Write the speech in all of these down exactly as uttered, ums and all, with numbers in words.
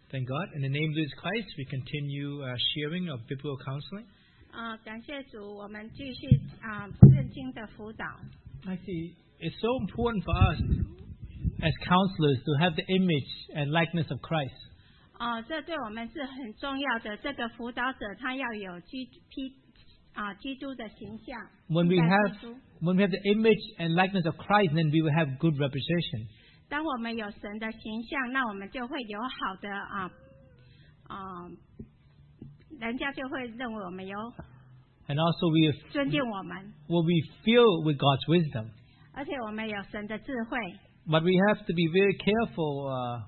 Thank God. In the name of Jesus Christ, we continue uh, sharing of biblical counseling. 啊、呃，感谢主，我们继续啊、呃、圣经的辅导。 I see. It's so important for us as counselors to have the image and likeness of Christ. 啊、呃，这对我们是很重要的。这个辅导者他要有基基啊基督的形象。 When we have when we have the image and likeness of Christ, then we will have good reputation. 当我们有神的形象，那我们就会有好的啊啊、呃，人家就会认为我们有。 And also we have, 尊敬我们。 Will be filled with God's wisdom. 而且我们有神的智慧。 But we have to be very careful. Uh,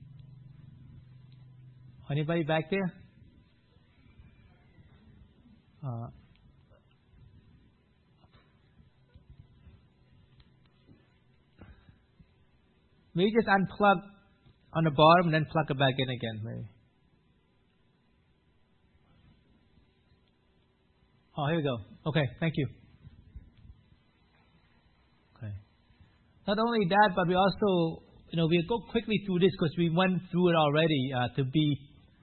anybody back there? Uh, maybe just unplug on the bottom and then plug it back in again. Maybe. Oh, here we go. Okay, thank you. Okay. Not only that, but we also, you know, we'll go quickly through this because we went through it already uh, to be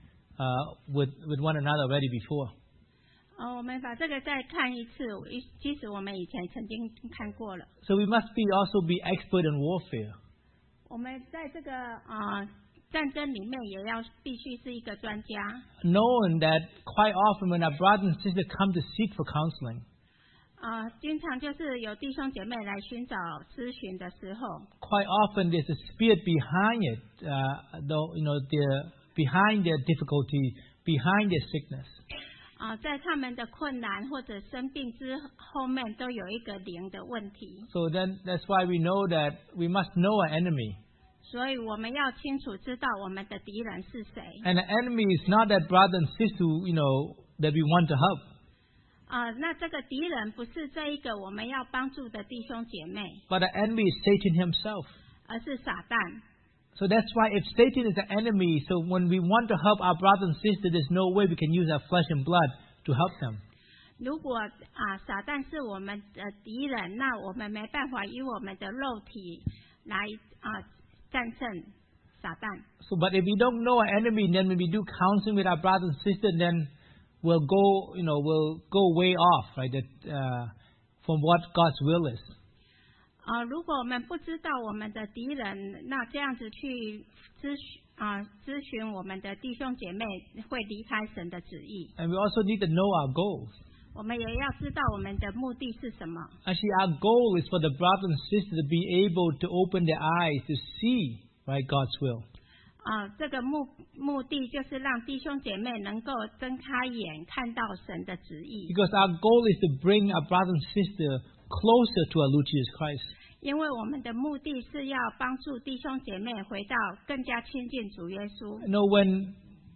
uh, with with one another already before. 哦，我们把这个再看一次，即使我们以前曾经看过了。 So we must be also be expert in warfare. 我们在这个啊、呃、战争里面也要必须是一个专家。 Knowing that quite often when our brothers and sisters come to seek for counseling. 啊、呃，经常就是有弟兄姐妹来寻找咨询的时候。 Quite often there's a spirit behind it, uh, though you know, they're behind their difficulty, behind their sickness. 啊、呃，在他们的困难或者生病之后面，都有一个灵的问题。 So then that's why we know that we must know our enemy. 所以我们要清楚知道我们的敌人是谁。 And the enemy is not that brother and sister, who, you know, that we want to help. 啊、呃，那这个敌人不是这一个我们要帮助的弟兄姐妹。 But the enemy is Satan himself. 而是撒旦。 So that's why if Satan is the enemy, so when we want to help our brother and sister, there's no way we can use our flesh and blood to help them. 如果啊撒旦是我们的敌人，那我们没办法以我们的肉体来啊战胜撒旦。 So, but if we don't know our enemy, then when we do counseling with our brother and sister, then we'll go, you know, we'll go way off, right? That uh, from what God's will is. 啊、呃，如果我们不知道我们的敌人，那这样子去咨询啊咨询我们的弟兄姐妹，会离开神的旨意。 And we also need to know our goals. 我们也要知道我们的目的是什么。 Actually, our goal is for the brother and sister to be able to open their eyes to see, right, God's will. 啊、呃，这个目目的就是让弟兄姐妹能够睁开眼，看到神的旨意。 Because our goal is to bring our brother and sister closer to our Lord Jesus Christ. 因为我们的目的是要帮助弟兄姐妹回到更加亲近主耶稣。 You know, when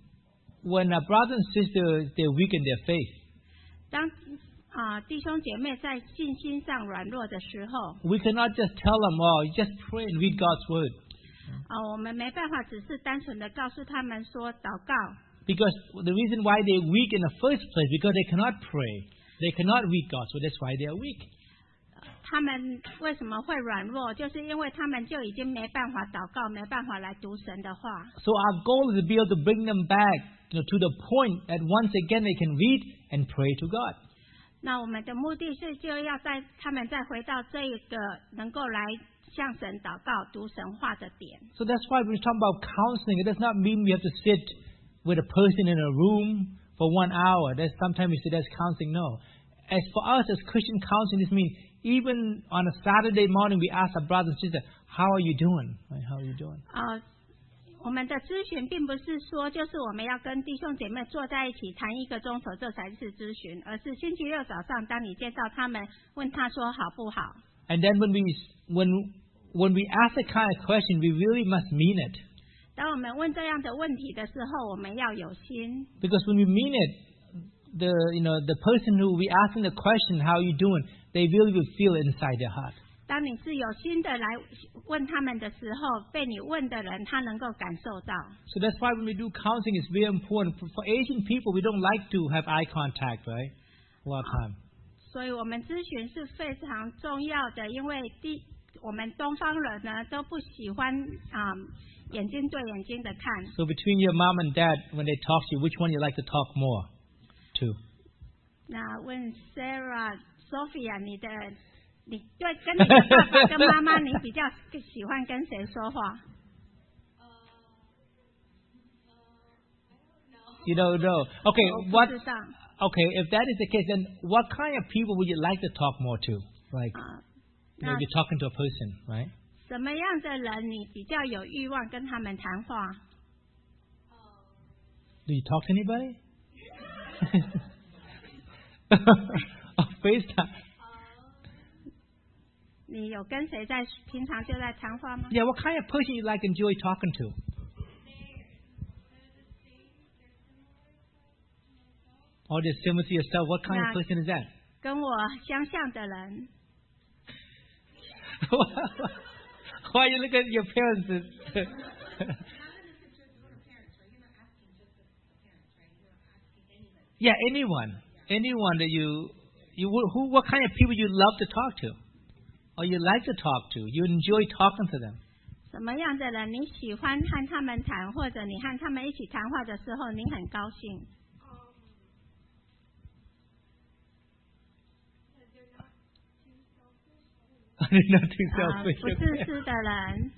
when our brother and sister they're weak in their faith. 当啊、呃、弟兄姐妹在信心上软弱的时候 ，we cannot just tell them, "Oh, you just pray and read God's word." 啊、呃，我们没办法只是单纯的告诉他们说祷告。 Because the reason why they're weak in the first place, because they cannot pray, they cannot read God's word. That's why they are weak. 他们为什么会软弱？就是因为他们就已经没办法祷告，没办法来读神的话。 So our goal is to be able to bring them back, you know, to the point that once again they can read and pray to God. 那我们的目的是就要在他们再回到这一个能够来向神祷告、读神话的点。 So that's why when we talk about counseling, it does not mean we have to sit with a person in a room for one hour. That's sometimes we say that's counseling. No. As for us as Christian counseling, this means even on a Saturday morning, we ask our brothers and sisters, "How are you doing? Right, how are you doing?" 啊、呃，我们的咨询并不是说就是我们要跟弟兄姐妹坐在一起谈一个钟头，这才是咨询，而是星期六早上，当你见到他们，问他说好不好。 And then when we when when we ask that kind of question, we really must mean it. 当我们问这样的问题的时候，我们要有心。 Because when we mean it, the you know the person who we asking the question, "How are you doing?" they really will feel it inside their heart. 当你是有心的来问他们的时候，被你问的人他能够感受到。 So that's why when we do counseling, it's very important. For, for Asian people, we don't like to have eye contact, right? A lot of time. 所以我们咨询是非常重要的，因为第我们东方人呢都不喜欢啊、嗯、 眼睛对眼睛的看。 So between your mom and dad, when they talk to you, which one you like to talk more to? 那问 Sarah、Sophia， 你的你对跟你的爸爸跟妈妈，你比较喜欢跟谁说话？ You don't know. Okay, 我 what? 不知道。 Okay, if that is the case, then what kind of people would you like to talk more to? Like, 啊， you know, 那 you're talking to a person, right? 什么样的人你比较有欲望跟他们谈话？ Do you talk to anybody? Oh, FaceTime. 你有跟谁在平常就在谈话吗？ Yeah, what kind of person you like enjoy talking to? Or they're similar to yourself. What kind of Yeah. person is that? 跟我相像的人。 Why you look at your parents? Yeah, anyone, anyone that you, you who, what kind of people you love to talk to, or you like to talk to, you enjoy talking to them. 什么样的人你喜欢和他们谈，或者你和他们一起谈话的时候，你很高兴？ I did not think 啊， selfish. 不自私的人。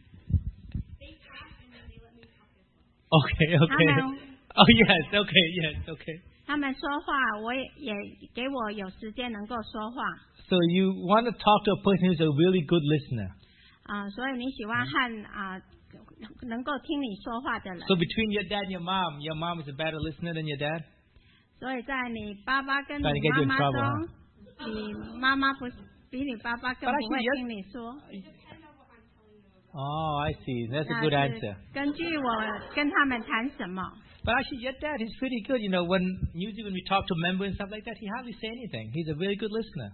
Okay, 他 okay. 们 Oh yes, okay, yes, okay. 他们说话，我也也给我有时间能够说话。 So you want to talk to a person who's a really good listener. 啊，所以你喜欢和啊能够听你说话的人。 So between your dad and your mom, your mom is a better listener than your dad? 所以在你爸爸跟你 Trying to get you 妈 in 妈 trouble, 中，你妈妈不比你爸爸更 But 不会 actually, yes. 听你说。 Oh, I see. That's a 那 good 是 answer. 根据我跟他们谈什么。 But actually, your dad is pretty good. You know, when usually when we talk to members and stuff like that, he hardly say anything. He's a really good listener.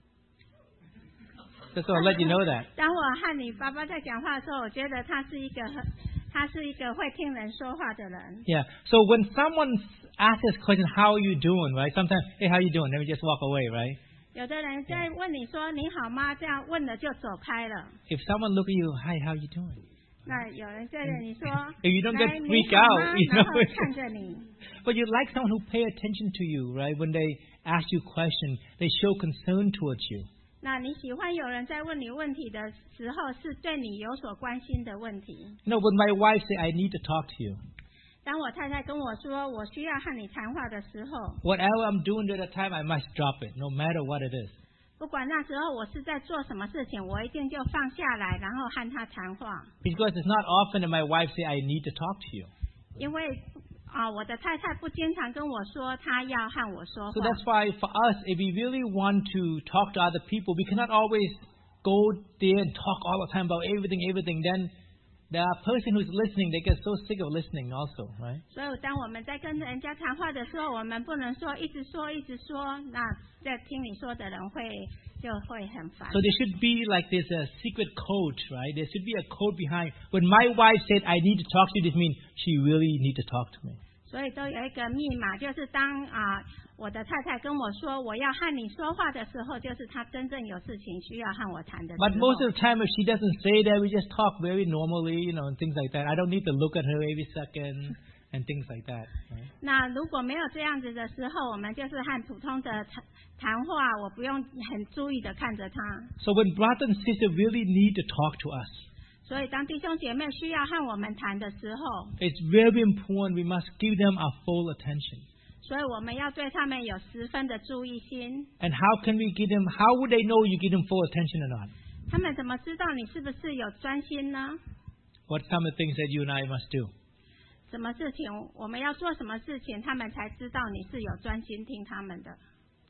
Just so I'll let you know that. 当我和你爸爸在讲话的时候，我觉得他是一个很，他是一个会听人说话的人。 Yeah. So when someone asks this question, "How are you doing?" Right? Sometimes, "Hey, how you doing?" Then we just walk away, right? 有的人在问你说你好吗？这样问了就走开了。 If someone look at you, "Hi, how you doing?" 那有人对着你说， If you don't get 来，你 freak 好 out, 吗？ you 然后 know. 看着你。 But you like someone who pay attention to you, right? When they ask you questions, they show concern towards you. 那你喜欢有人在问你问题的时候，是对你有所关心的问题。 You know, when my wife say, "I need to talk to you," 当我太太跟我说我需要和你谈话的时候， whatever I'm doing at the time, I must drop it, no matter what it is. 不管那时候我是在做什么事情，我一定就放下来，然后和他谈话。 Because it's not often that my wife say, "I need to talk to you." 因为啊、我的太太不经常跟我说她要和我说 So 话。 that's why for us, if we really want to talk to other people, we cannot always go there and talk all the time about everything, everything. Then the person who's listening, they get so sick of listening also, right? 所以当我们在跟人家谈话的时候，我们不能说一直说一直说，那在听你说的人会就会很烦。 So there should be like this a secret code, right? There should be a code behind. When my wife said, "I need to talk to you," this means she really need to talk to me. 所以都有一个密码，就是当啊、我的太太跟我说我要和你说话的时候，就是她真正有事情需要和我谈的时 But most 候。 of the time, if she doesn't say that, we just talk very normally, you know, and things like that. I don't need to look at her every second and things like that. Right? 那如果没有这样子的时候，我们就是和普通的谈谈话，我不用很注意的看着他。 So when brother and sister really need to talk to us, 所以当弟兄姐妹需要和我们谈的时候， it's very important we must give them our full attention. 所以我们要对他们有十分的注意心。 And how can we give them, how would they know you give them full attention or not? 他们怎么知道你是不是有专心呢？ What some of the things that you and I must do? 什么事情我们要做什么事情，他们才知道你是有专心听他们的。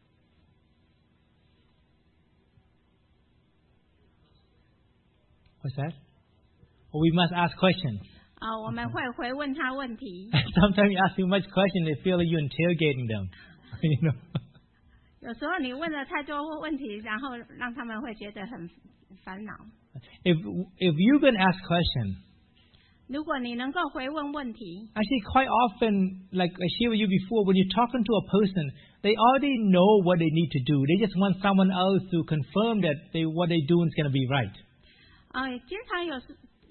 What's that? Or we must ask questions. 啊、我们会回问他问题。 Sometimes you ask too much questions, they feel like you're interrogating them. You know. 有时候你问了太多问题，然后让他们会觉得很烦恼。 If if you can ask questions, 如果你能够回问问题， actually quite often, like I shared with you before, when you're talking to a person, they already know what they need to do. They just want someone else to confirm that they what they do is going to be right. 呃，经常有时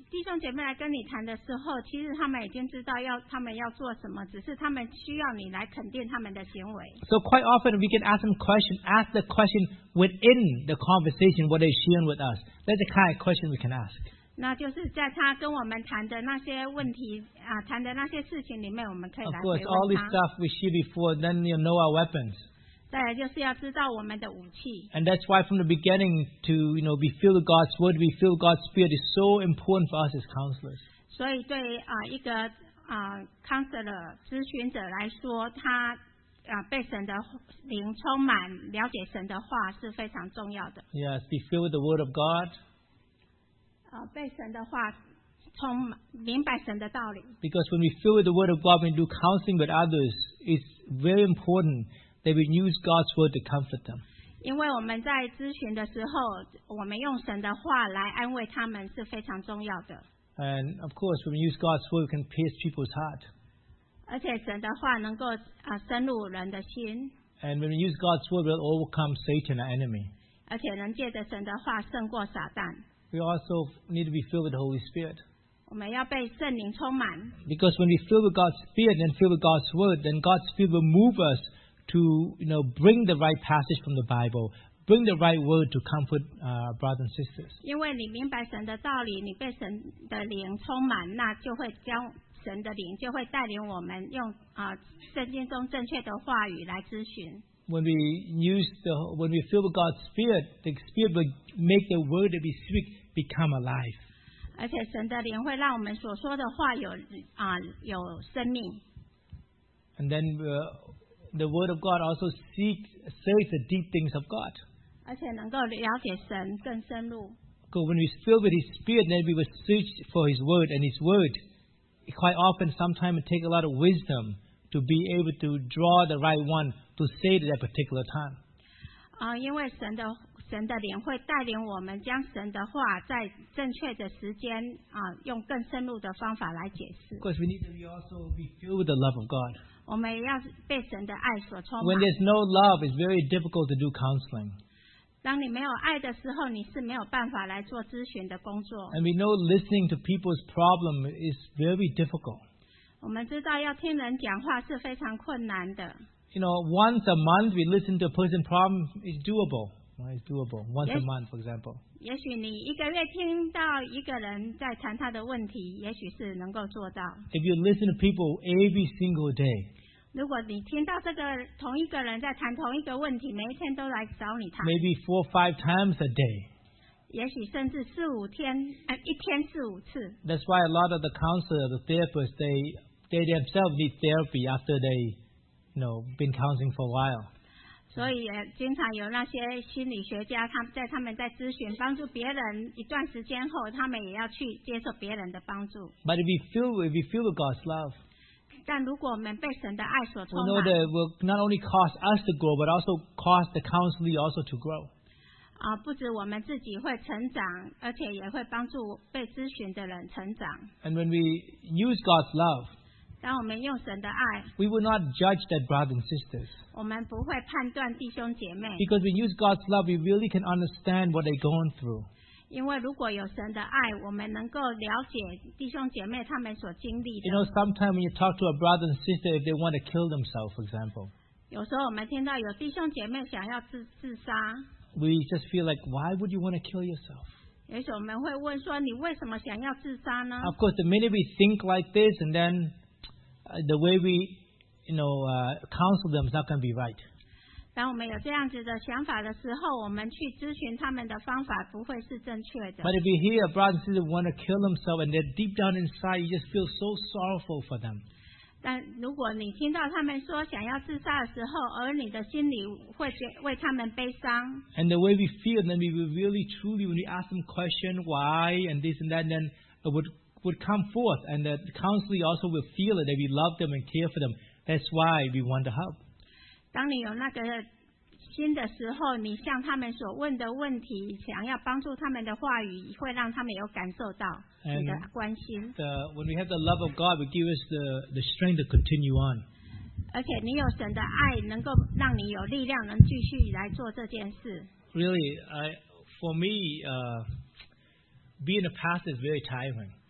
弟兄姐妹来跟你谈的时候，其实他们已经知道要他们要做什么，只是他们需要你来肯定他们的行为。 So quite often we can ask them question, ask the question within the conversation what they're sharing with us. That's the kind of question we can ask. 那就是在他跟我们谈的那些问题啊，谈的那些事情里面，我们可以 Of 来 course, 回 all 问 this 他。 stuff we share before, then you know our weapons. 再来就是要知道我们的武器。 And that's why from the beginning to, you know, be filled with God's word, be filled with God's spirit is so important for us as counselors. 所以对啊、呃、一个啊、呃、counselor 咨询者来说，他啊、呃、被神的灵充满，了解神的话是非常重要的。 Yes, be filled with the word of God. 啊、呃，被神的话充满，明白神的道理。 Because when we fill with the word of God, when we do counseling with others, it's very important that we use God's word to comfort them. 因为我们在咨询的时候，我们用神的话来安慰他们是非常重要的。 And of course, when we use God's word, we can pierce people's heart. 而且神的话能够啊、呃、深入人的心， And when we use God's word, we'll overcome Satan, our enemy. 而且能借着神的话胜过撒旦。 We also need to be filled with the Holy Spirit. 我们要被圣灵充满， Because when we fill with God's Spirit and fill with God's word, then God's Spirit will move us to, you know, bring the right passage from the Bible, bring the right word to comfort uh, brothers and sisters. 因为你明白神的道理，你被神的灵充满，那就会将神的灵就会带领我们用啊、呃、圣经中正确的话语来咨询。 When we use the, when we fill with God's Spirit, the Spirit will make the word that we speak become alive. 而且神的灵会让我们所说的话有啊、呃、有生命。 And then uh, the word of God also seeks, search the deep things of God. 而且能够了解神更深入。 Because when we fill with His Spirit, then we will search for His word, and His word, quite often, sometimes it takes a lot of wisdom to be able to draw the right one to say at that particular time. 啊、呃，因为神的神的灵会带领我们将神的话在正确的时间啊、呃，用更深入的方法来解释。 Because we need to be also be filled with the love of God. 我们也要被神的爱所充 When 满。 there's no love, it's very difficult to do counseling. 当你没有爱的时候，你是没有办法来做咨询的工作。 And we know listening to people's problem is very difficult. 我们知道要听人讲话是非常困难的。 You know, once a month we listen to a person's problem is doable. Well, it's doable. Once Yes. a month, for example. 也许你一个月听到一个人在谈他的问题，也许是能够做到。 If you listen to people every single day, 如果你听到这个同一个人在谈同一个问题，每一天都来找你谈， maybe four or five times a day, 也许甚至四五天，呃，一天四五次。 that's why a lot of the counselors, the therapists, they they themselves need therapy after they, you know, been counseling for a while. 所以也经常有那些心理学家，他们在他们在咨询帮助别人一段时间后，他们也要去接受别人的帮助。 But if we feel if we feel with God's love, 但如果我们被神的爱所 we 充 know 满， that it will not only cause us to grow, but also cause the counselee also to grow. 啊，不止我们自己会成长，而且也会帮助被咨询的人成长。 And when we use God's love, 当我们用神的爱， we will not judge that brothers and sisters. 我们不会判断弟兄姐妹， Because we use God's love, we really can understand what they're going through. 因为如果有神的爱，我们能够了解弟兄姐妹他们所经历 You know, 的。 sometimes when you talk to a brother and sister, if they want to kill themselves, for example, 有时候我们听到有弟兄姐妹想要自自杀， we just feel like, why would you want to kill yourself? 也许我们会问说，你为什么想要自杀呢？ Of course, the minute we think like this, and then uh, the way we, you know, uh, counsel them is not going to be right. 当我们有这样子的想法的时候，我们去咨询他们的方法不会是正确的。 But if you hear a brother and sister want to kill themselves, and they're deep down inside, you just feel so sorrowful for them. 但如果你听到他们说想要自杀的时候，而你的心里会觉为他们悲伤， And the way we feel, then we will really, truly, when we ask them question why and this and that, then it would would come forth, and the counselor also will feel it that we love them and care for them. That's why we want to help. 当你有那个心的时候，你向他们所问的问题，想要帮助他们的话语，会让他们有感受到你的关心。 The, when we have the love of God, it gives us the, the strength to continue on. 而且你有神的爱，能够让你有力量，能继续来做这件事。 Really, I, for me, uh, being a pastor is very tiring.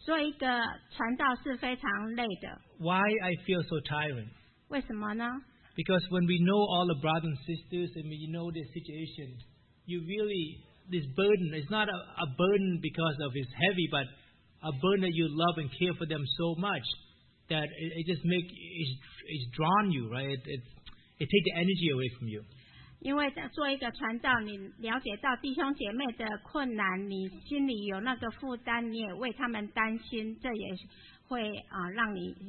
做一个传道是非常累的。 Why I feel so tiring? 为什么呢？ Because when we know all the brothers and sisters and we know their situation, you really, this burden is not a, a burden because of it's heavy, but a burden that you love and care for them so much that it, it just make it's, it's drawn you, right? It, it it take the energy away from you. 因为在做一个传道，你了解到弟兄姐妹的困难，你心里有那个负担，你也为他们担心，这也会啊、呃、让你。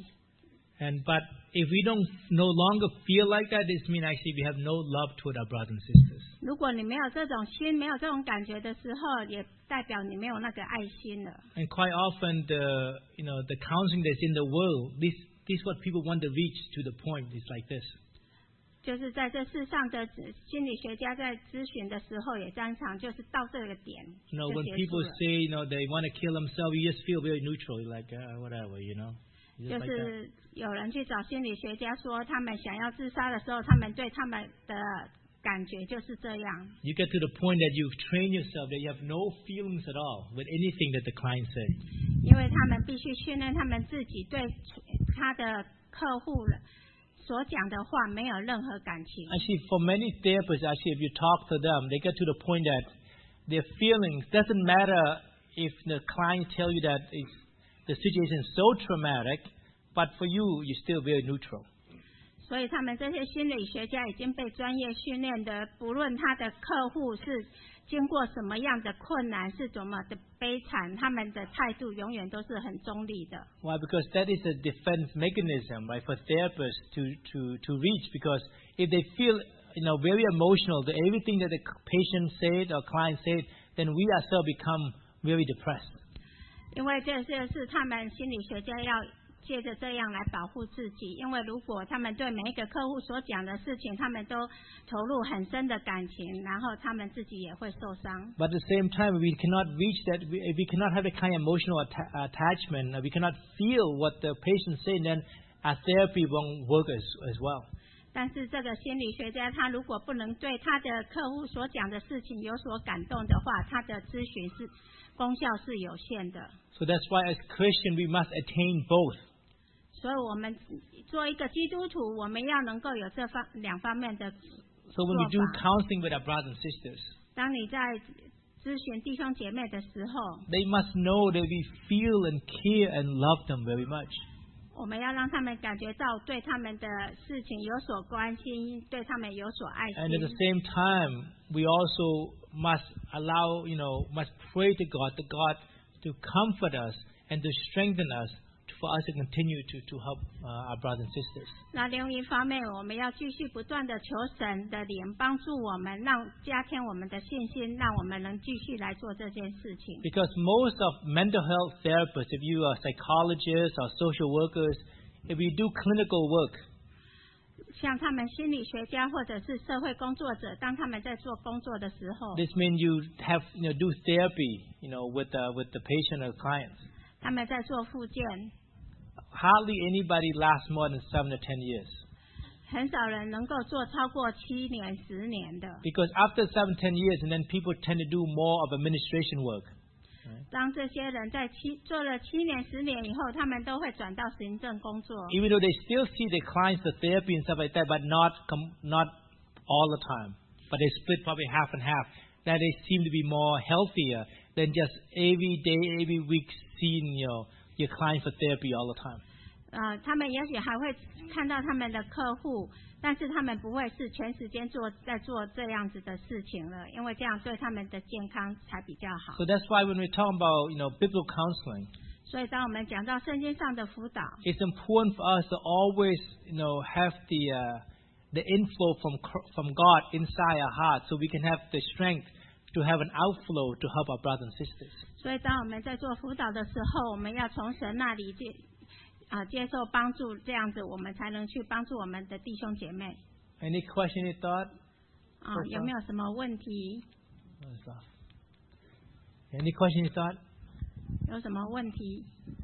And but if we don't no longer feel like that, this means actually we have no love toward our brothers and sisters. 如果你没有这种心，没有这种感觉的时候，也代表你没有那个爱心了。 And quite often the you know the counseling that's in the world, this this is what people want to reach to the point is like this. 就是在这世上的心理学家在咨询的时候，也常常就是到这个点 You know, 就 when 结束 people 了。 say, you know, they want to kill themselves, you just feel very neutral, You're like uh, whatever, you know. You 就 just like that. 是有人去找心理学家说，他们想要自杀的时候，他们对他们的感觉就是这样。 You get to the point that you've trained yourself that you have no feelings at all with anything that the client says. 因为他们必须训练他们自己对他的客户所讲的话没有任何感情。 Actually, for many therapists, actually, if you talk to them, they get to the point that their feelings doesn't matter if the client tell you that it's, the situation is so traumatic, but for you, you're still very neutral. 所以他们这些心理学家已经被专业训练的，不论他的客户是经过什么样的困难，是怎么的悲惨，他们的态度永远都是很中立的。 Why? Because that is a defense mechanism, right, for therapists to, to, to reach. Because if they feel, you know, very emotional to everything that the patient said or client said, then we ourselves become very depressed. 因为这就是他们心理学家要借着这样来保护自己，因为如果他们对每一个客户所讲的事情，他们都投入很深的感情，然后他们自己也会受伤。 But at the same time, we cannot reach that. We, we cannot have a kind of emotional atta- attachment. We cannot feel what the patient said. Then our therapy won't work as as well. 但是这个心理学家他如果不能对他的客户所讲的事情有所感动的话，他的咨询是功效是有限的。 So that's why as Christian we must attain both. 所以我们做一个基督徒，我们要能够有这方两方面的 So when we do 做法。 counseling with our brothers and sisters, 当你在咨询弟兄姐妹的时候， they must know that we feel and care and love them very much. 我们要让他们感觉到对他们的事情有所关心，对他们有所爱 And at the 心。 same time, we also must allow, you know, must pray to God, to God to comfort us and to strengthen us for us to continue to, to help uh, our brothers and sisters. 那另一方面，我们要继续不断的求神的灵帮助我们，让加添我们的信心，让我们能继续来做这件事情。 Because most of mental health therapists, if you are psychologists or social workers, if you do clinical work, 像他们心理学家或者是社会工作者，当他们在做工作的时候， this means you have, you know, do therapy, you know, with uh, with the patient or clients. 他们在做复健， Hardly anybody lasts more than seven to ten years. 很少人能够做超过七年、十年的。 Because after seven, ten years, and then people tend to do more of administration work. 当这些人在七做了七年、十年以后，他们都会转到行政工作。 Even though they still see their clients for therapy and stuff like that, but not com- not all the time. But they split probably half and half. That they seem to be more healthier than just every day, every week seeing you know, your client for therapy all the time. 呃，他们也许还会看到他们的客户，但是他们不会是全时间做在做这样子的事情了，因为这样对他们的健康才比较好。 So that's why when we talk about you know biblical counseling, 所以当我们讲到圣经上的辅导， it's important for us to always you know have the uh, the inflow from from God inside our heart, so we can have the strength to have an outflow to help our brothers and sisters. 所以当我们在做辅导的时候，我们要从神那里接啊、接受帮助，这样子我们才能去帮助我们的弟兄姐妹。 Any question, any thought? 啊、有没有什么问题？ Any question, any thought? 有什么问题？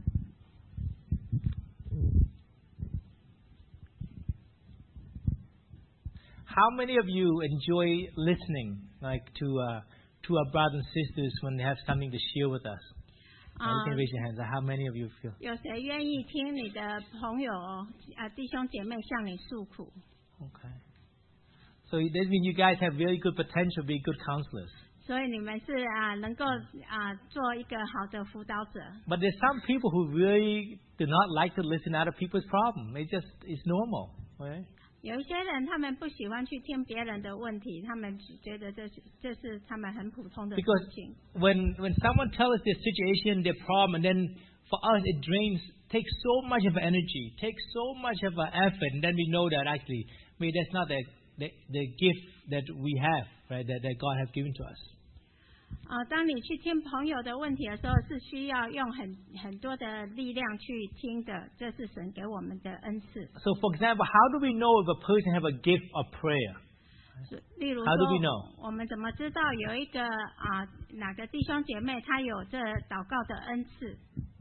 How many of you enjoy listening, like to uh, to our brothers and sisters when they have something to share with us? Uh, you can raise your hands. How many of you feel? 有谁愿意听你的朋友啊弟兄姐妹向你诉苦 Okay. So that means you guys have very good potential to be good counselors. 所以你们是啊能够啊做一个好的辅导者 But there's some people who really do not like to listen to other people's problems. It just is normal, right? 有一些人他们不喜欢去听别人的问题，他们只觉得这是这是他们很普通的事 Because 情。 when when someone tells us their situation, their problem, and then for us it drains, takes so much of energy, takes so much of an effort, and then we know that actually, maybe that's not the the, the gift that we have, right? That that God has given to us. 啊、呃，当你去听朋友的问题的时候，是需要用很很多的力量去听的，这是神给我们的恩赐。 So, for example, how do we know if a person have a gift of prayer? 例如 How do we 说 know?， 我们怎么知道有一个啊、呃、哪个弟兄姐妹他有这祷告的恩赐？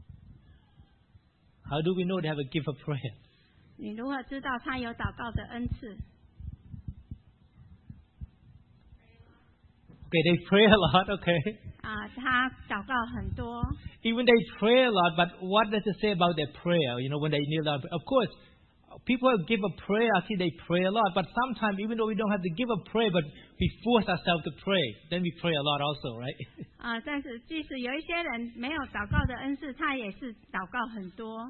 How do we know they have a gift of prayer? 你如何知道他有祷告的恩赐？ Okay, they pray a lot, okay? 啊、他祷告很多， Even they pray a lot, but what does it say about their prayer? You know, when they kneel down, of course, people who give a prayer, I see they pray a lot, but sometimes, even though we don't have to give a prayer, but we force ourselves to pray, then we pray a lot also, right? 啊、但是即使有一些人没有祷告的恩赐，他也是祷告很多。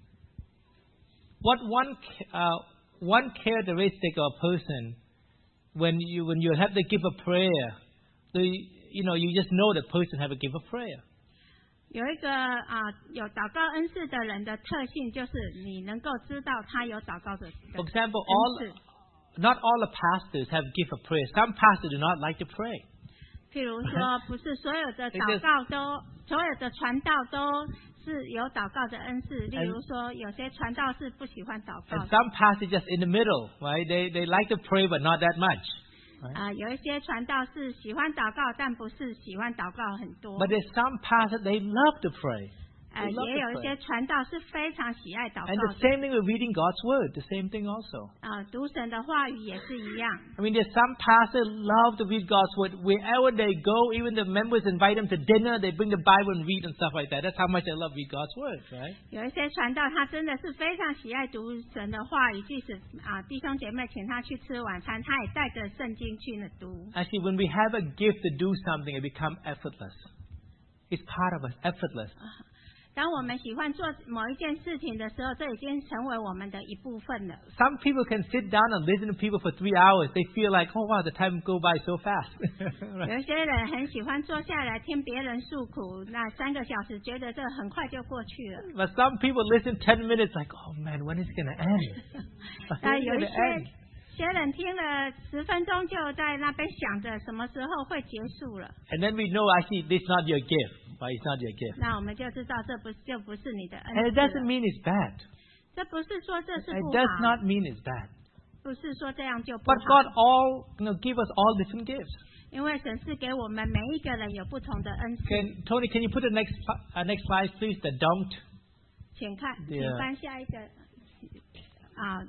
What one uh, one characteristic of a person when you when you have to give a prayer, the, you know, you just know the person have to give a prayer. 有一个啊、有祷告恩赐的人的特性，就是你能够知道他有祷告的。 For example, all not all the pastors have gift of prayer. Some pastors do not like to pray. 譬如说，不是所有的祷告都，所有的传道都是有祷告的恩赐。例如说，有些传道是不喜欢祷告 And 的。 some pastors just in the middle, right? They they like to pray, but not that much. 啊、有一些传道是喜欢祷告，但不是喜欢祷告很多。 But there's some pastors they love to pray. 呃， They love 也有 to 一些 pray. 传道是非常喜爱祷 And 告 the 的。 same thing with reading God's word. The same thing also. 啊、读神的话语也是一样。 I mean, there's some pastors love to read God's word. Wherever they go, even the members invite them to dinner, they bring the Bible and read and stuff like that. That's how much they love read God's word, right? 有一些传道，他真的是非常喜爱读神的话语，即使啊、弟兄姐妹请他去吃晚餐，他也带着圣经去那读。 Actually, when we have a gift to do something, it becomes effortless. It's part of us, effortless. 当我们喜欢做某一件事情的时候，这已经成为我们的一部分了。 Some people can sit down and listen to people for three hours. They feel like, oh wow, the time go by so fast. 有一些人很喜欢坐下来听别人诉苦，那三个小时觉得这很快就过去了。 But some people listen ten minutes, like, oh man, when is it gonna end? 那 When is it 有一 gonna 些 end? 些人听了十分钟，就在那边想着什么时候会结束了。 And then we know, actually, this is not your gift. Right? It's not your gift. 那我们就知道这不就不是你的 And 恩 it 赐 doesn't 了。 mean it's bad. 这不是说这是 It 不 does 好， not mean it's bad. 不是说这样就不 But 好。 God all, you know, give us all different gifts. 因为神是给我们每一个人有不同的恩赐。 Can Tony, can you put the next pl- uh, next slide, please? The don't. 请看， Yeah. 请翻下一个啊。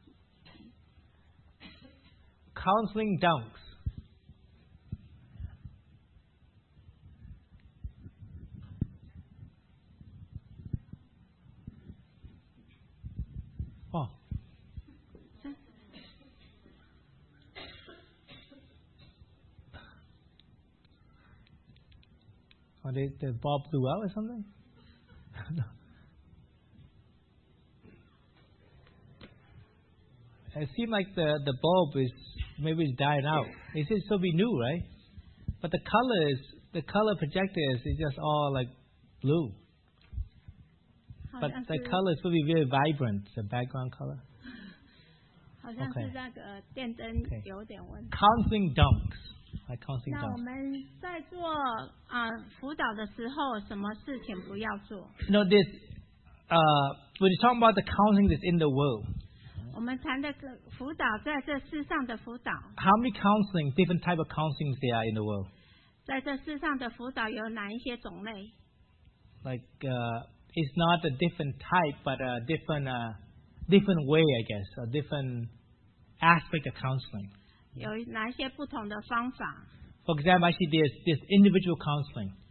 Counseling don'ts. Oh. Oh, they, the bulb blew out or something? No. It seems like the, the bulb is maybe it's dying out. It should still be new, right? But the colors, the color projectors is just all like blue. 好 But 像 the 是 color is really very vibrant, the background color. 好像是 OK 那个电灯 OK 有点问题。 Counseling don'ts. Like counseling 那我 don'ts. 们在做啊、辅导的时候，什么事情不要做？ You know, this, uh, when you talk about the counseling that's in the world, 我们谈的个辅导，在这世上的辅导， how many counseling, different type of counselings there are in the world? 在这世上的辅导有哪一些种类？ Like, uh, it's not a different type, but a different, uh, different way, I guess, a different aspect of counseling. 有哪一些不同的方法？ For example, actually, there's, there's individual counseling.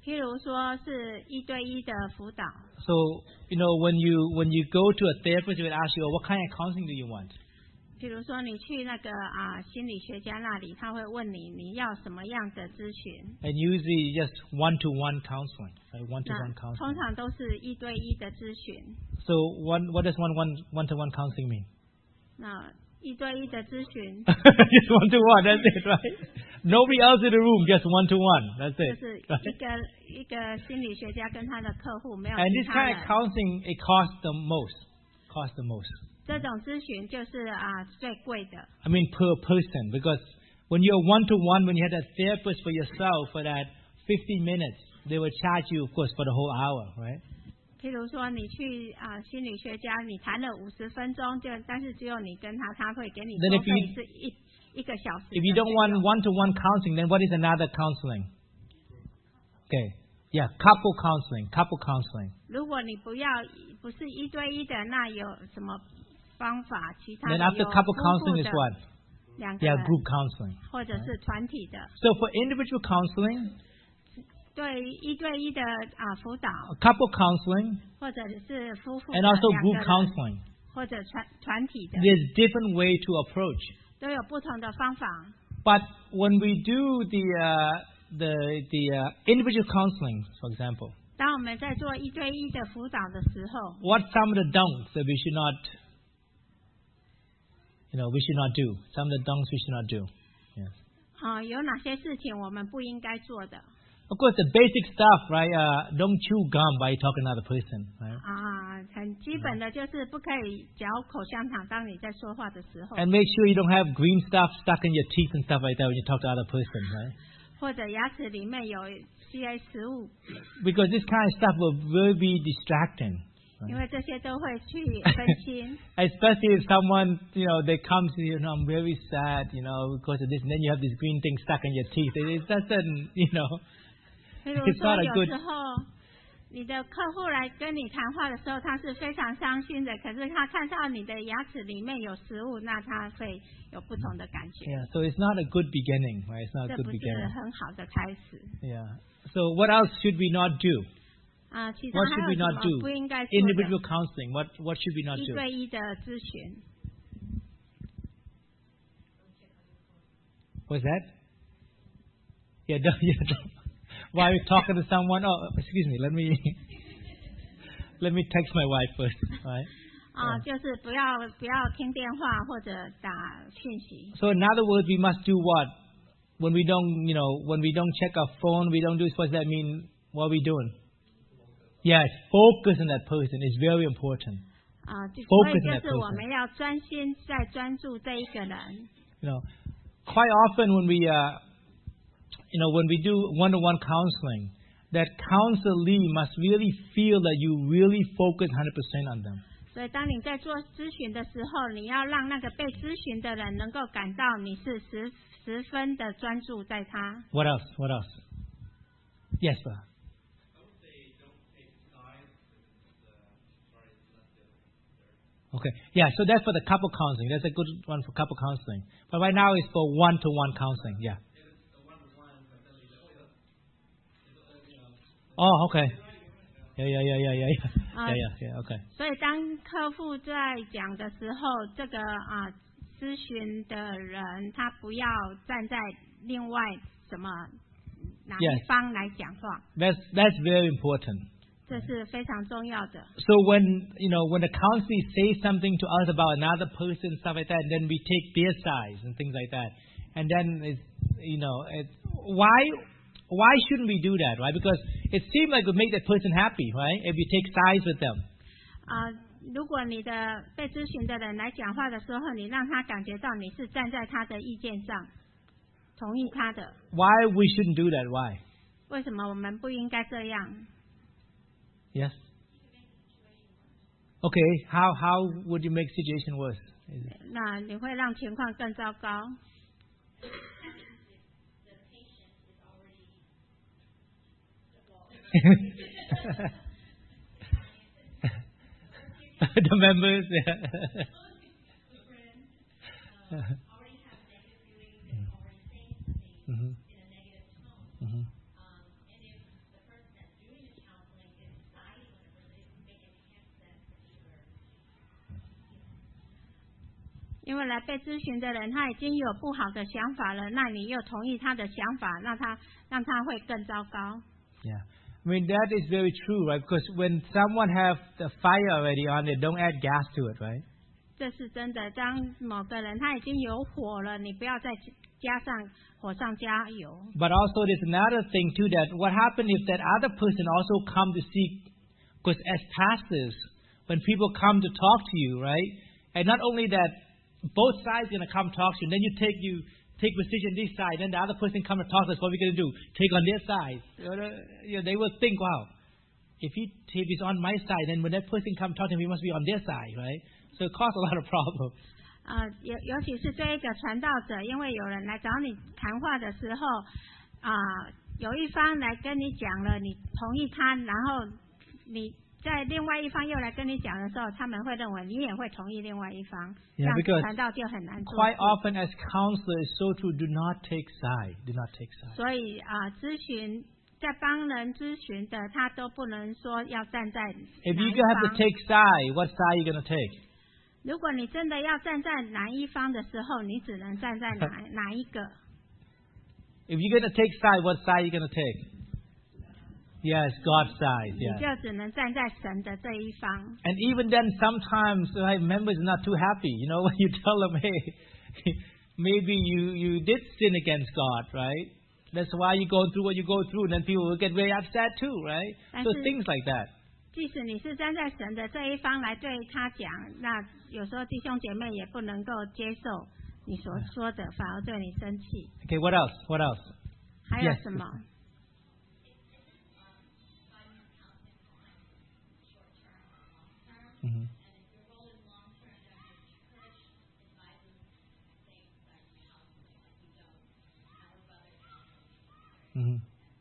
譬如说是一对一的辅导。 So, you know, when you when you go to a therapist, they will ask you, oh, what kind of counseling do you want? 譬如说你去那个啊心理学家那里，他会问你你要什么样的咨询。 And usually just one-to-one counseling, right? One-to-one 那 counseling. 通常都是一对一的咨询。 So, one, what does one, one, one-to-one counseling mean? 那一对一的咨询 Just one-to-one, that's it, right? Nobody else in the room, just one-to-one, that's 就 it. 是 Right? 一个一个心理学家跟他的客户，没有 And 其 this 他 kind of 人。 counseling, it costs the most. Costs the most. 这种咨询就是啊最贵的。 I mean, per person, because when you're one-to-one, when you have a therapist for yourself for that fifty minutes, they will charge you, of course, for the whole hour, right? 譬如说你去啊心理学家，你谈了五十分钟，就但是只有你跟他，他会给你 Then 收 if you- 费是一一个小时的 If you don't want 费用 one-to-one counseling, then what is another counseling? Okay. Yeah, couple counseling, couple counseling. 如果你不要不是一对一的，那有什么方法？其他 Then 的 after 有 couple 夫妇 counseling is 的 what? 两个 Yeah, 人， group counseling. 或者是团体的。 So for individual counseling, 对一对一的啊辅导， couple counseling, 或者是夫妇的 and also 两个 group 人， counseling, 或者团团体的， there's different way to approach. 都有不同的方法。 But when we do the uh, the the uh, individual counseling, for example, 当我们在做一对一的辅导的时候， what some of the don'ts that we should not, you know, we should not do. Some of the don'ts we should not do. Yes. 啊、有哪些事情我们不应该做的？ Of course, the basic stuff, right? Uh, don't chew gum while you're talking to another person, right? 啊，很基本的就是不可以嚼口香糖，当你在说话的时候， And make sure you don't have green stuff stuck in your teeth and stuff like that when you talk to other person, right? 或者牙齿里面有些食物， Because this kind of stuff will really be distracting. 因为这些都会去分心。 Especially if someone, you know, they come to you, you know, I'm very sad, you know, because of this, and then you have this green thing stuck in your teeth. It, it doesn't, you know, 比如 It's 说 not a 有 good- 时候你的客户来跟你谈话的时候，他是非常伤心的，可是他看到你的牙齿里面有食物，那他会有不同的感觉。 yeah. So it's not a good beginning, right? It's not 这 a good 不是 beginning. 很好的开始 Yeah. So what else should we not do? 啊！其他 What 还 should 有 we 什 not 么 do? 不应该做 Individual 的？ counseling. What what should we not 一 do? 对一的咨询， What's that? Yeah, don't, yeah. Don't. While you're talking to someone, oh, excuse me. Let me let me text my wife first, right? 啊，就是不要不要听电话或者打讯息。 So in other words, we must do what? When we don't, you know, when we don't check our phone, we don't do this. What does that mean? What are we doing? Yes, focus on that person is very important. 啊，就所以 Focus on 就 that 是我 person. 们要专心在专注这一个人。 You know, quite often when we, uh, you know, when we do one-to-one counseling, that counselee must really feel that you really focus one hundred percent on them. 所以当你在做咨询的时候，你要让那个被咨询的人能够感到你是十十分的专注在他。 What else? What else? Yes, sir. Okay. Yeah, so that's for the couple counseling. That's a good one for couple counseling. But right now it's for one-to-one counseling. Yeah. Oh, okay. Yeah, yeah, yeah, yeah, yeah, yeah. Yeah, yeah, yeah, okay. 所以当客户在讲的时候，这个啊咨询的人他不要站在另外什么哪一 Yes. 方来讲话， That's that's very important. 这是非常重要的。 So when you know when the counselor says something to us about another person, stuff like that, and then we take their sides and things like that, and then it's, you know, it, why why shouldn't we do that, right? Because it seems like it would make that person happy, right? If you take sides with them. 啊、如果你的被咨询的人来讲话的时候，你让他感觉到你是站在他的意见上，同意他的， Why we shouldn't do that? Why? 为什么我们不应该这样？ Yes. Okay. How how would you make situation worse? Is it- 那你会让情况更糟糕。 the members. Yeah. Mm-hmm. Mm-hmm. 因为来被咨询的人他已经有不好的想法了，那你又同意他的想法，那他让他会更糟糕。 Yeah, I mean that is very true, right? Because when someone have the fire already on, they don't add gas to it, right? 这是真的。当某个人他已经有火了，你不要再加上火上加油。 But also there's another thing too, that what happens if that other person also come to seek, because as pastors, when people come to talk to you, right? And not only that, both sides are going to come talk to you, and then you take you take position this side, then the other person come and talk to us, what are we going to do? Take on their side. You know, they will think, wow, if he if he's on my side, then when that person come talk to him, he must be on their side, right? So it causes a lot of problems. 呃，尤尤其是这一个传道者，因为有人来找你谈话的时候，啊、呃，有一方来跟你讲了，你同意他，然后你在另外一方又来跟你讲的时候，他们会认为你也会同意另外一方，这 Yeah, 样 because 传道就很难做。 quite often as counselors, it's so true, do not take side. Do not take side. 所以啊、呃，咨询在帮人咨询的，他都不能说要站在 If 哪 you 一 have to 方。 take side, what side are you going to take? 如果你真的要站在哪一方的时候，你只能站在哪哪一个。 If you're going to take side, what side are you going to take? Yes, God's side. 你 Yeah. 就只能站在神的这一方。 And even then, sometimes right, members are not too happy. You know, when you tell them, hey, maybe you, you did sin against God, right? That's why you go through what you go through. And then people will get very upset too, right? So things like that. 即使你是站在神的这一方来对他讲，那有时候弟兄姐妹也不能够接受你所说的，反而对你生气。 Okay, what else? What else? 还有 Yes. 什么？ Mm-hmm. Mm-hmm.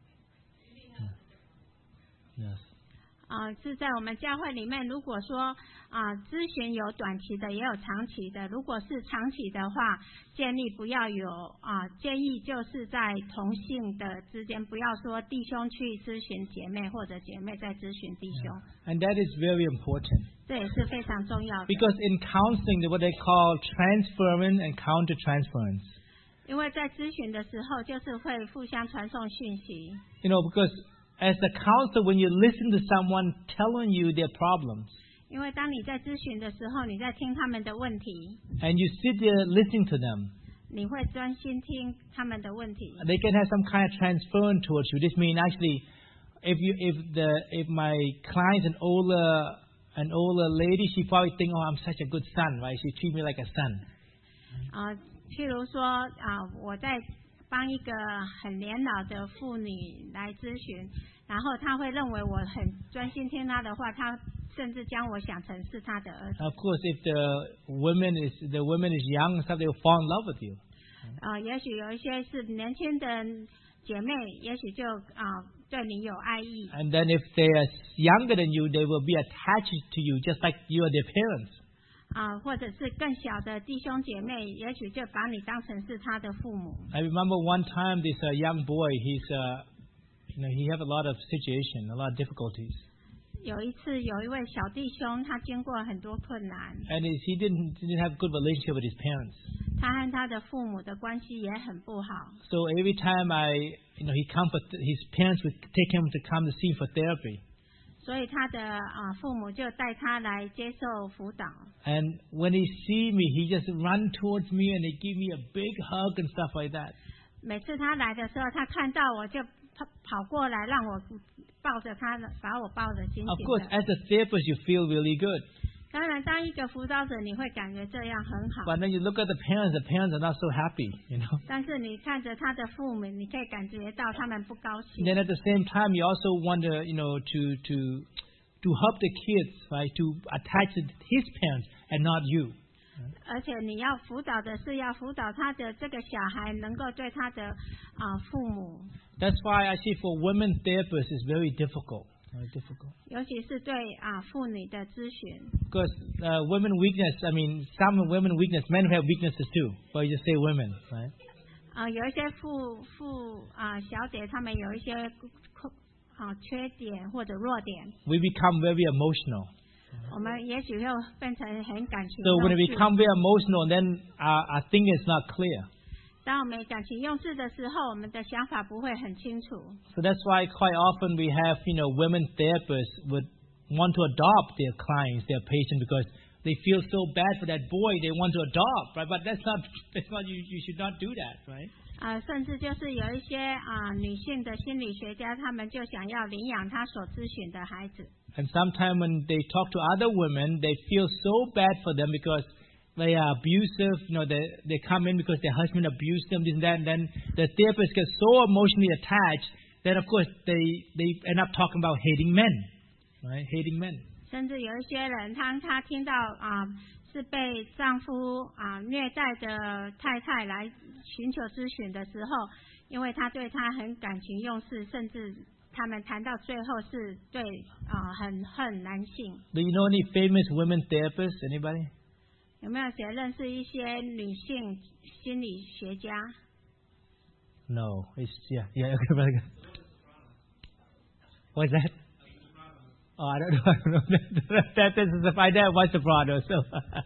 Yes. 啊、是在我们教会里面，如果说啊、咨询有短期的，也有长期的。如果是长期的话，建议不要有啊、建议就是在同性的之间，不要说弟兄去咨询姐妹，或者姐妹在咨询弟兄。 And that is very important. 这也是非常重要的。 Because in counseling, what they call transference and counter-transference. 因为在咨询的时候，就是会互相传送讯息。 You know, because as a counselor, when you listen to someone telling you their problems, 因为当你在咨询的时候，你在听他们的问题， and you sit there listening to them, 你会专心听他们的问题。 they can have some kind of transference towards you. This means actually, if you if the if my client's an older an older lady, she probably think, oh, I'm such a good son, right? She treat me like a son. 啊、譬如说啊、我在帮一个很年老的妇女来咨询，然后她会认为我很专心听她的话，她甚至将我想成是她的儿子。 Of course, if the woman is the woman is young and stuff, they will fall in love with you. 啊、也许有一些是年轻的姐妹，也许就啊、对你有爱意。 And then if they are younger than you, they will be attached to you just like you are their parents. 啊、或者是更小的弟兄姐妹，也许就把你当成是他的父母。 I remember one time this uh, young boy, he's uh, you know, he have a lot of situation, a lot of difficulties. 有一次，有一位小弟兄，他经过很多困难， And he didn't didn't have good relationship with his parents. 他和他的父母的关系也很不好。 So every time I, you know, he come for his parents would take him to come to see for therapy. 所以他的啊、父母就带他来接受辅导。 And when he see me, he just run towards me and they give me a big hug and stuff like that. 每次他来的时候，他看到我就跑跑过来，让我抱着他，把我抱得紧 Of 紧 course, 的。 as a therapist, you feel really good. 当然，当一个辅导者，你会感觉这样很好。 But then you look at the parents, the parents are not so happy, you know. 但是你看着他的父母，你可以感觉到他们不高兴。 And then at the same time, you also want to, you know, to to to help the kids, right, to attach to his parents and not you. 而且你要辅导的是要辅导他的这个小孩能够对他的啊、父母， That's why I see for women therapists is very difficult, very difficult. 尤其是对啊、妇女的咨询。 Because uh, women weakness, I mean, some women weakness, men have weaknesses too, but you just say women, right? 啊、有一些妇妇啊、小姐，她们有一些啊、缺点或者弱点， We become very emotional. 我们也许又变成很感情 So 用 when we 事。 become very emotional, then our, our thinking is not clear. 当我们感情用事的时候，我们的想法不会很清楚。 So that's why quite often we have, you know, women therapists would want to adopt their clients, their patients, because they feel so bad for that boy they want to adopt, right? But that's not, that's not, you, you should not do that, right? 啊、甚至就是有一些啊、女性的心理学家，他们就想要领养他所咨询的孩子。 And sometimes when they talk to other women, they feel so bad for them because they are abusive. You know, they they come in because their husband abused them, this and that. And then the therapist gets so emotionally attached that, of course, they they end up talking about hating men, right? Hating men. 甚至有一些人，当他听到啊、是被丈夫啊、虐待的太太来寻求咨询的时候，因为他对他很感情用事，甚至他们谈到最后是对啊、很恨男性。 Do you know any famous women therapists? Anybody? 有没有谁认识一些女性心理学家？ No. It's yeah yeah. Okay, very good. What's that? Oh, I don't know. I don't know. that, that, that is the I never watched the Sopranos, so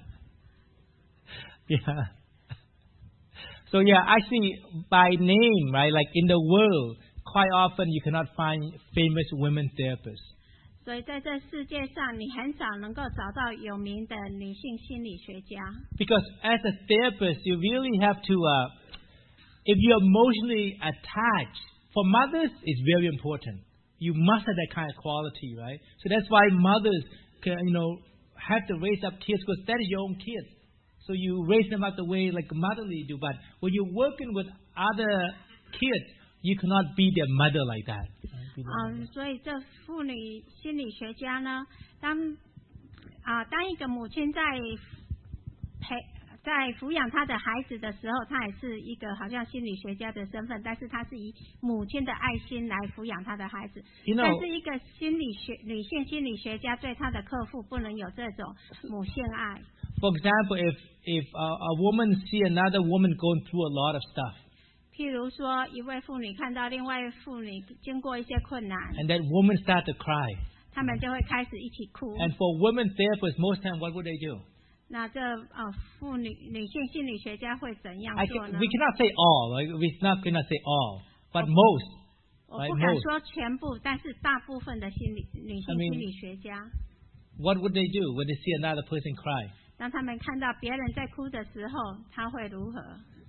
yeah. So yeah, actually by name, right? Like in the world, quite often you cannot find famous women therapists. 所以在这世界上，你很少能够找到有名的女性心理学家。 Because as a therapist, you really have to, uh, if you're emotionally attached, for mothers, it's very important. You must have that kind of quality, right? So that's why mothers can, you know, have to raise up kids because that is your own kid. So you raise them up the way like motherly do. But when you're working with other kids, you cannot be their mother like that. 嗯，所以这妇女心理学家呢，当啊、当一个母亲在陪在抚养她的孩子的时候，她也是一个好像心理学家的身份，但是她是以母亲的爱心来抚养她的孩子。 You know, 但是一个心理学女性心理学家对她的客户不能有这种母性爱。 for example, if if a, a woman see another woman going through a lot of stuff, 譬如说，一位妇女看到另外一位妇女经过一些困难， and that woman start to cry, 她们就会开始一起哭。 and for women therapists, most time what would they do? 那这呃妇女女性心理学家会怎样 I 做 can, 呢？ we cannot say all, right? We're not gonna say all, but most. 我 right, 不敢 most. 说全部，但是大部分的心理女性 I mean- 心理学家， What would they do when they see another person cry? 当他们看到别人在哭的时候，他会如何？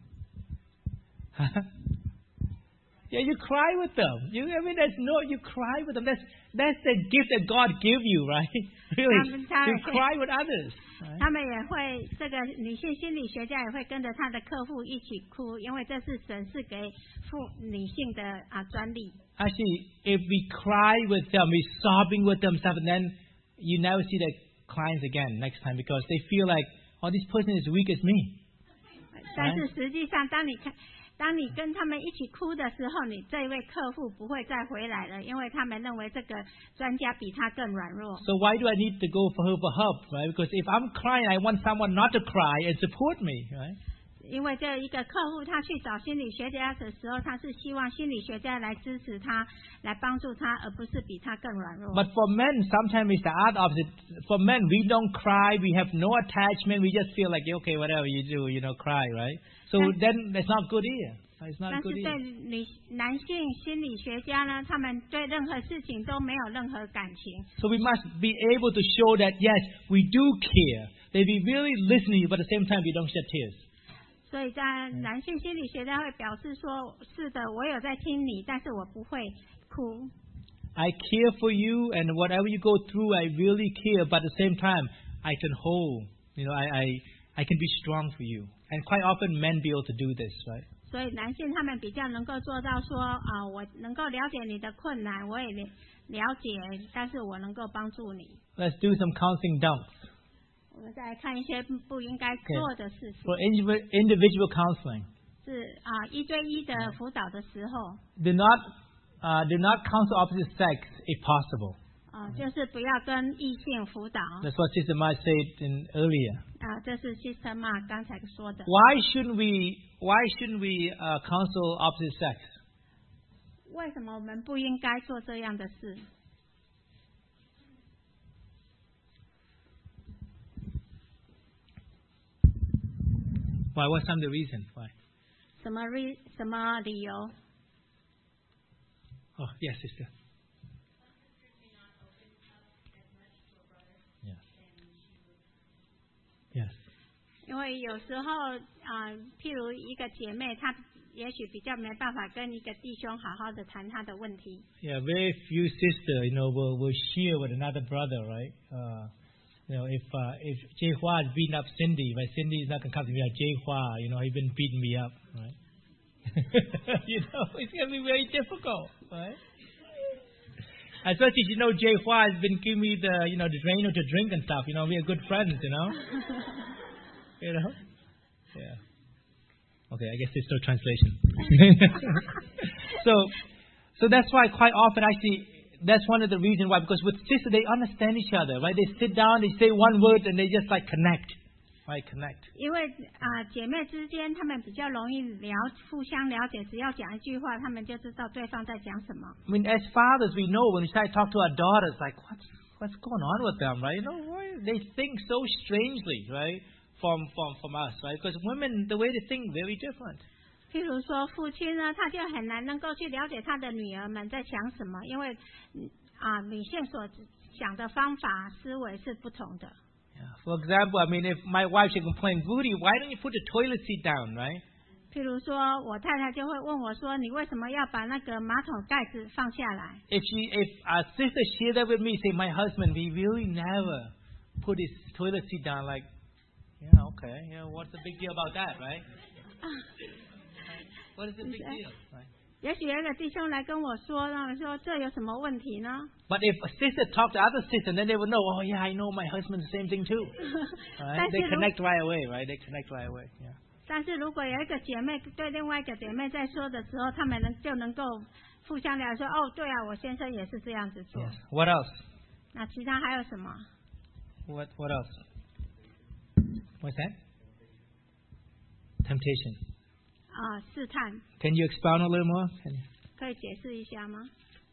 Yeah, you cry with them. You, I mean, that's no, you cry with them. That's that's the gift that God give you, right? Really, you cry with others. Right? 他们也会，这个女性心理学家也会跟着他的客户一起哭，因为这是神是给妇女性的啊专利。 Actually, if we cry with them, we sobbing with them, stuff, and then you never see the clients again next time because they feel like, oh, this person is weak as me. 但是实际上，当你看。当你跟他们一起哭的时候，你这一位客户不会再回来了，因为他们认为这个专家比他更软弱。 So why do I need to go for her for help, right? Because if I'm crying, I want someone not to cry and support me, right? 因为这一个客户他去找心理学家的时候，他是希望心理学家来支持他，来帮助他，而不是比他更软弱。 But for men, sometimes it's the other opposite. For men, we don't cry, we have no attachment, we just feel like, okay, whatever you do, you know, cry, right? So then that's not good either. It's not 但 good 是对 either. 女男性心理学家呢，他们对任何事情都没有任何感情。 So we must be able to show that, yes, we do care. That we really listen to you, but at the same time, we don't shed tears. 所以在男性心理学家会表示说，是的，我有在听你，但是我不会哭。 I care for you, and whatever you go through, I really care. But at the same time, I can hold. You know, I I, I can be strong for you. And quite often, men be able to do this, right? 所以男性他们比较能够做到说啊，我能够了解你的困难，我也了了解，但是我能够帮助你。 Let's do some counseling dumps. 我们再来看一些不应该做的事情。 For individual individual counseling, 是啊，一对一的辅导的时候， do not uh, do not counsel opposite sex if possible. 啊，就是不要跟异性辅导。 That's what Sister Ma said in earlier. 啊，这是 Sister Ma 刚才说的。 Why shouldn't we Why shouldn't we uh, counsel opposite sex? 为什么我们不应该做这样的事？ Why? What's some of the reason? Why? 什么 re 什么理由？ Oh, yes, sister. Yes. Yes. 因为有时候啊、呃，譬如一个姐妹，她也许比较没办法跟一个弟兄好好的谈她的问题。 Yeah, very few sister, you know, will will share with another brother, right? Uh, you know, if uh, if Jay Hua is beating up Cindy, my Cindy is not gonna come to me like Jay Hua, you know, he's been beating me up, right? You know, it's gonna be very difficult, right? Especially, you know, Jay Hua has been giving me the, you know, the drainer to drink and stuff. You know, we are good friends, you know. You know, yeah. Okay, I guess there's no translation. so, so that's why quite often actually that's one of the reasons why, because with sisters they understand each other, right? They sit down, they say one word, and they just like connect, right? Connect. 因为啊、呃，姐妹之间她们比较容易了，互相了解，只要讲一句话，她们就知道对方在讲什么。 I mean, as fathers, we know when we try to talk to our daughters, like what's what's going on with them, right? You know, why they think so strangely, right? From from from us, right? Because women, the way they think, very different. 譬如说，父亲呢，他就很难能够去了解他的女儿们在想什么，因为啊、呃，女性所想的方法、思维是不同的。 Yeah. For example, I mean, if my wife should complain, Rudy, why don't you put the toilet seat down, right? 譬如说，我太太就会问我说：“你为什么要把那个马桶盖子放下来？” If she, if our sister share that with me, say, my husband, we really never put his toilet seat down, like. Yeah, okay. Yeah, what's the big deal about that, right? What is the big deal? Right? 也许有一个弟兄来跟我说，那我说这有什么问题呢 But if a sister talk to other sister, then they would know. Oh, yeah, I know my husband's the same thing too. Right? They connect right away, right? They connect right away. Yeah. 但是如果有一个姐妹对另外一个姐妹在说的时候，她们能就能够互相了解说，哦，对啊，我先生也是这样子做。 Yes. What else? 那其他还有什么 What What else? What's that? Temptation. 啊、试探。 Can you expound a little more? Can you? 可以解释一下吗？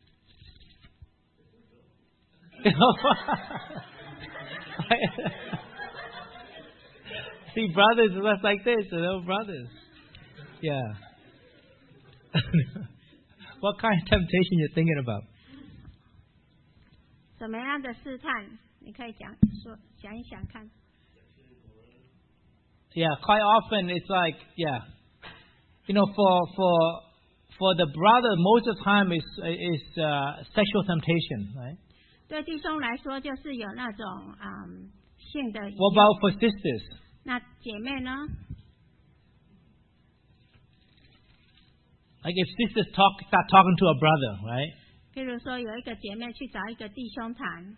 See, brothers are just like this, you know, brothers. Yeah. What kind of temptation you're thinking about? 什么样的试探？你可以讲说想一想看。 Yeah, quite often it's like, yeah, you know, for for for the brother, most of the time is is uh, sexual temptation, right? 对弟兄来说，就是有那种嗯性的。 What about for sisters? 那姐妹呢 Like if sisters talk, start talking to a brother, right? 譬如说，有一个姐妹去找一个弟兄谈。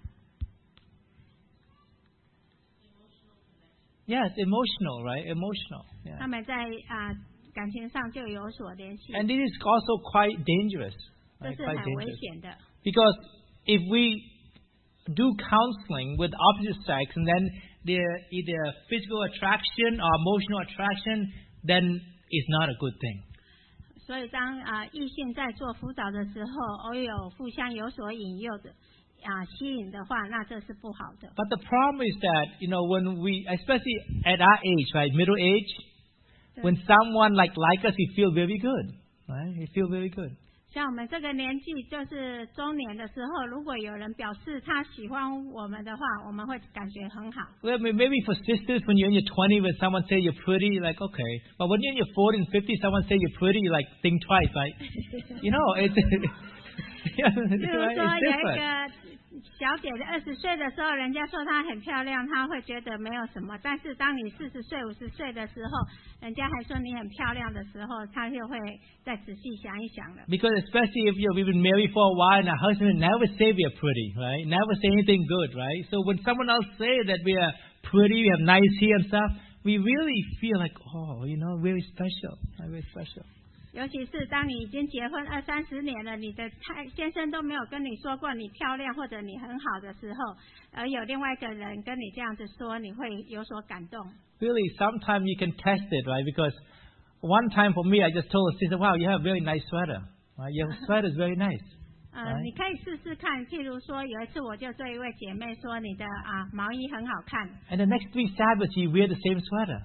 Yes, emotional, right? Emotional. 他 Yeah. 们在啊、呃、感情上就有所联系， And this is also quite dangerous. 这 Right? 是 Quite 很危 dangerous. 险的。 Because if we do counseling with opposite sex and then they're either physical attraction or emotional attraction, then it's not a good thing. 所以当啊、呃、异性在做辅导的时候，偶有互相有所引诱的啊、呃、吸引的话，那这是不好的。 But the problem is that, you know, when we, especially at our age, right, middle age, when someone like like us, we feel very good, right? We feel very good. 像我们这个年纪，就是中年的时候，如果有人表示他喜欢我们的话，我们会感觉很好。 Well, maybe for sisters, when you're in your twenties, when someone say you're pretty, like, okay. But when you're in your forties and fifties, someone say you're pretty, like, think twice, right? You know, it's, yeah, 比如 right? 说 It's 有一 different. 个小姐姐二十岁的时候，人家说她很漂亮，她会觉得没有什么。但是当你四十岁、五十岁的时候，人家还说你很漂亮的时候，她就会再仔细想一想了。 Because especially if you've been married for a while and our husband never say we are pretty, right? Never say anything good, right? So when someone else say that we are pretty, we have nice hair and stuff, we really feel like, oh, you know, very special, right? Very special. 尤其是当你已经结婚二三十年了，你的太先生都没有跟你说过你漂亮或者你很好的时候，而有另外一个人跟你这样子说，你会有所感动。 Really, sometimes you can test it, right? Because one time for me, I just told her, she said, wow, you have a very nice sweater. Right? Your sweater is very nice. 呃， Right. 你可以试试看。譬如说，有一次我就对一位姐妹说，你的啊毛衣很好看。 And the next three Sabbaths, you wear the same sweater.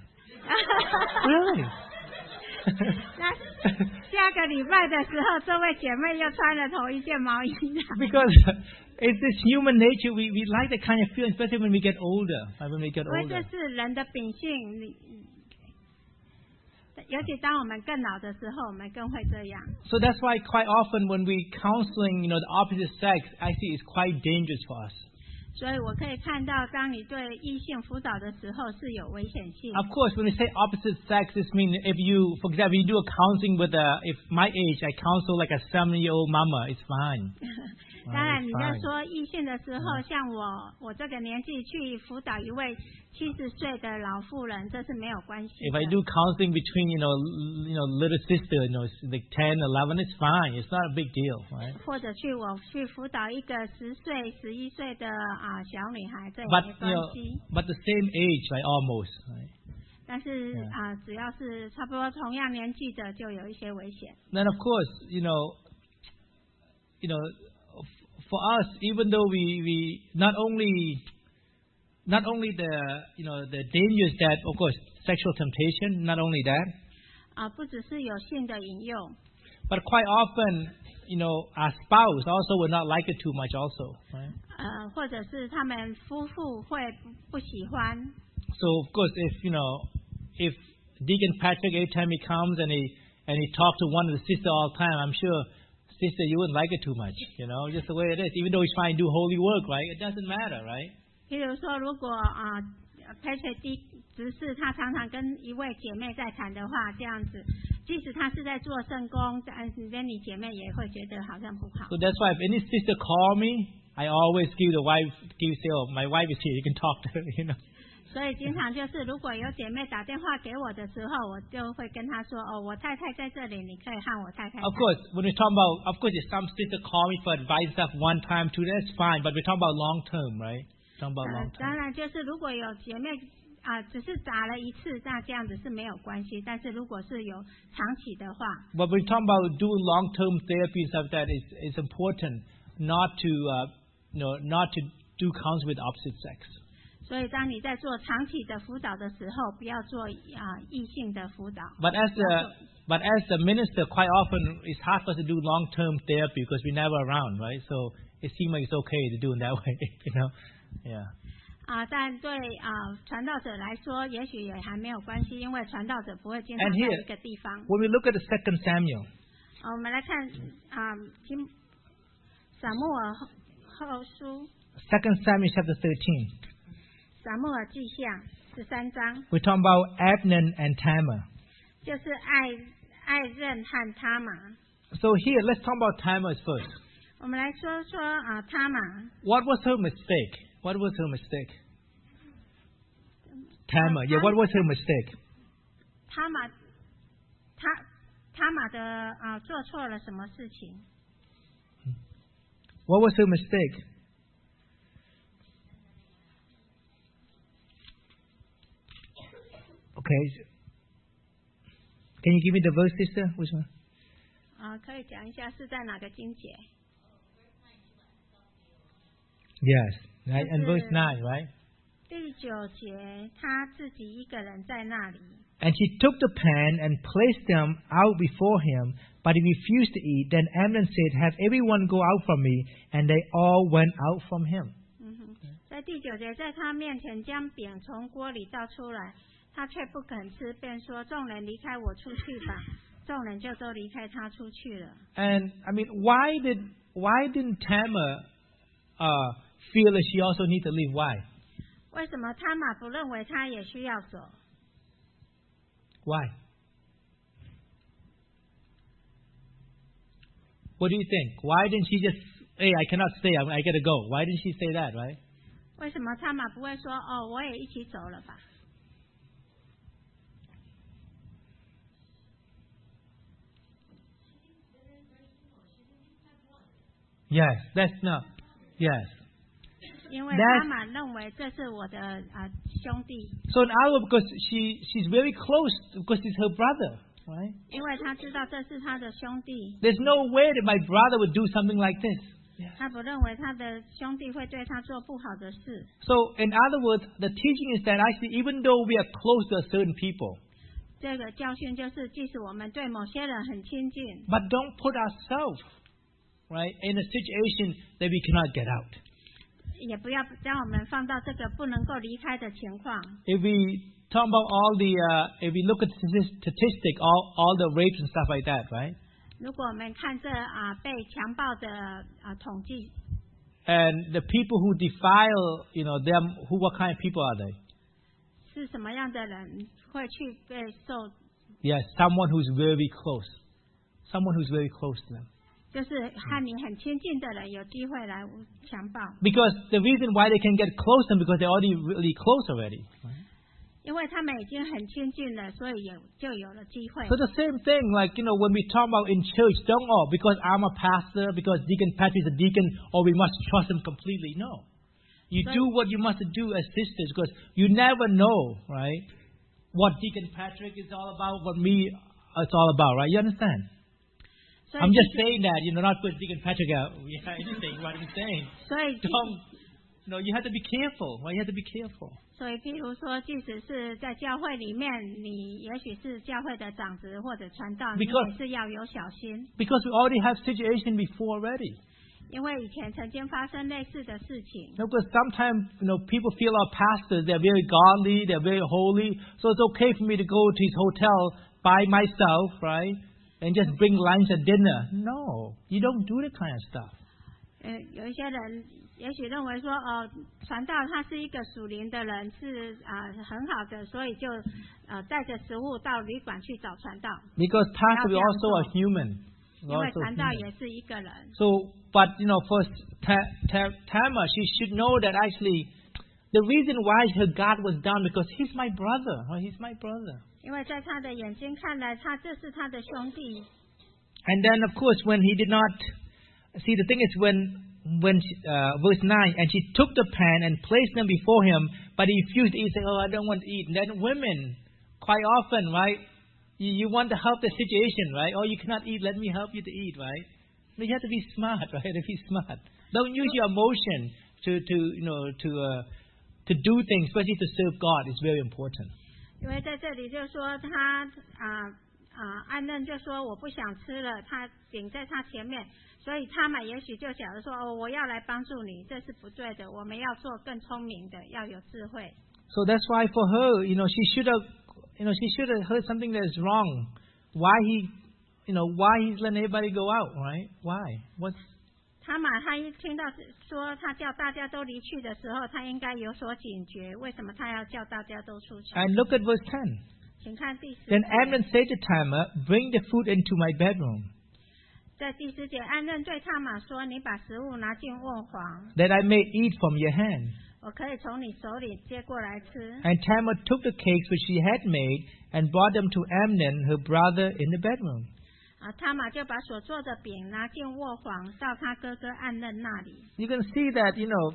Really? 那下个礼拜的时候，这位姐妹又穿了同一件毛衣。 Because it's this human nature. We we like that kind of feeling, especially when we get older. When we get 因为 older. 这是人的秉性，你尤其当我们更老的时候，我们更会这样。 So that's why quite often when we counseling, you know, the opposite sex, actually is quite dangerous for us. 所以我可以看到，当你对异性辅导的时候是有危险性。 Of course, when we say opposite sex, this means if you, for example, you do a counseling with a, if my age, I counsel like a seventy-year-old mama, it's fine. 当然，你在说异性的时候，像我，我这个年纪去辅导一位七十岁的老妇人，这是没有关系的。 If I do counseling between, you know, you know, little sister, you know, like ten, eleven, it's fine. It's not a big deal, right? 或者去我去辅导一个十岁、十一岁的啊小女孩，这也 But 没 you 关 know, 系。 but the same age, right? Almost, right? 但是啊，只要是差不多同样年纪的，就有一些危险。 Then of course, you know, you know, for us, even though we we not only not only the you know the dangers that of course sexual temptation, not only that. 啊，不只是有性的引诱。 But quite often, you know, our spouse also will not like it too much, also, right? 呃，或者是他们夫妇会不不喜欢。 So of course, if you know, if Deacon Patrick every time he comes and he and he talks to one of the sisters all the time, I'm sure. Sister, you wouldn't like it too much, you know, just the way it is. Even though he's trying to do holy work, right? It doesn't matter, right? 譬如说，如果啊 ，Patrick 第执事他常常跟一位姐妹在谈的话，这样子，即使他是在做圣工，但是跟你姐妹也会觉得好像不好。 So that's why if any sister call me, I always give the wife, give say, oh, my wife is here, you can talk to her, you know. 所以经常就是，如果有姐妹打电话给我的时候，我就会跟她说：“哦，我太太在这里，你可以和我太太。” Of course, when we talk about, of course, if some sister call me for advice stuff one time, two, that's fine. But we're talking about long term, right? Talking about long 当 term. 然，就是如果有姐妹啊，只是打了一次，那这样子是没有关系。但是如果是有长期的话， But when we talk about doing long term therapy and stuff like that, it's it's important not to, uh, you know, not to do counseling with the opposite sex. 所以当你在做长期的辅导的时候，不要做啊异性的辅导。 But as a but as a minister, quite often it's hard for us to do long term therapy because we're never around, right? So it seems like it's okay to do in that way, you know? Yeah. 啊，但对啊传道者来说，也许也还没有关系，因为传道者不会经常 And 在 here, 一个地方。 when we look at the Second Samuel, 啊，我们来看啊，经撒母耳后后书， Second Samuel chapter thirteen, 撒母耳记下十三章， we're talking about Abner and Tamar. 就是爱爱任和他玛。 So here, let's talk about Tamar first. 我们来说说啊，他玛。 What was her mistake? What was her mistake? Tamar, yeah, what was her mistake? 他玛，他他玛的啊做错了什么事情？ What was her mistake? Okay. Can you give me the verse, sister? Which one? 啊，可以讲一下是在哪个经节？ Yes, right? And verse nine, right? 第九节，他自己一个人在那里。 And she took the pan and placed them out before him, but he refused to eat. Then Amnon said, Have everyone go out from me. And they all went out from him. 嗯哼，在第九节，在他面前将饼从锅里倒出来，他却不肯吃，便说：“众人离开我出去吧。”众人就都离开他出去了。 And I mean, why did why didn't Tamar uh, feel that she also needs to leave? Why? 为什么他玛不认为他也需要走？ Why? What do you think? Why didn't she just, hey, I cannot stay, I, I gotta go? Why didn't she say that, right? 为什么他玛不会说：“哦，我也一起走了吧？” Yes, that's not. Yes. 因为 That's- 他玛认为这是我的啊、兄弟， So in other words, because she she's very close, because it's her brother, right? 因为他知道这是他的兄弟， There's no way that my brother would do something like this. Yes. 他不认为他的兄弟会对他做不好的事。 So, in other words, the teaching is that actually, even though we are close to a certain people, 这个教训就是，即使我们对某些人很亲近 but don't put ourselves, right, in a situation that we cannot get out. 也不要将我们放到这个不能够离开的情况。 If we talk about all the, uh, if we look at the statistic, all, all the rapes and stuff like that, right? 如果我们看这啊被强暴的啊统计 And the people who defile, you know, them, who, what kind of people are they? 是什么样的人会去被受 Yes, someone who's very close. Someone who's very close to them. 就是和你很亲近的人有机会来强暴。 Because the reason why they can get close to them because they're already really close already. Right? 因为他们已经很亲近了，所以也就有了机会。 So the same thing, like, you know, when we talk about in church, don't, oh, because I'm a pastor, because Deacon Patrick is a deacon, or we must trust him completely. No. You But- do what you must do as sisters, because you never know, right, what Deacon Patrick is all about, what me it's all about, right? You understand? 所以 I'm just saying that, you know, not because Deacon Patrick out. Yeah, anything, what I'm saying. 所以 Don't, you know, you have to be careful, right? You have to be careful. 所以，譬如说，即使是在教会里面，你也许是教会的长子或者传道，你 Because- 也是要有小心， Because we already have situation before already. 因为以前曾经发生类似的事情。 No, because sometimes, you know, people feel our pastors, they're very godly, they're very holy, so it's okay for me to go to his hotel by myself, right, and just bring lunch and dinner. No, you don't do that kind of stuff. 呃，有一些人也许认为说，哦，传道他是一个属灵的人，是啊、呃、很好的，所以就呃带着食物到旅馆去找传道， Because pastor, we 不要这样 also are 做。 human. We're 因为 also 传道 human. 也是一个人。 So, but, you know, for Ta- Ta- Tamar, she should know that actually the reason why her guard was down because he's my brother. Right? He's my brother. 因为在他的眼睛看来，他这是他的兄弟。 And then, of course, when he did not see, the thing is when when she, uh, verse nine, and she took the pan and placed them before him, but he refused to eat, saying, "Oh, I don't want to eat." And then women, quite often, right, you, you want to help the situation, right? Oh, you cannot eat. Let me help you to eat, right? No, you have to be smart, right? You have to be smart. Don't use your emotion to to you know to uh, to do things, especially to serve God. It's very important. 因为在这里就说他啊啊，暗嫩就说我不想吃了，他顶在他前面，所以他们也许就想着说哦，我要来帮助你，这是不对的，我们要做更聪明的，要有智慧。 So that's why for her, you know, she should have, you know, she should have heard something that is wrong. Why he, you know, why he's letting everybody go out, right? Why? What's 他嘛，他一听到说他叫大家都离去的时候，他应该有所警觉，为什么他要叫大家都出去？ And look at verse ten. 请看第十 Then 节。 Amnon said to Tamar, "Bring the food into my bedroom, 在第十节，暗嫩对他玛说：“你把食物拿进卧房， that I may eat from your hand." 我可以从你手里接过来吃。” And Tamar took the cakes which she had made and brought them to Amnon, her brother, in the bedroom. 啊，他玛就把所做的饼拿进卧房，到他哥哥暗嫩那里。 You can see that, you know,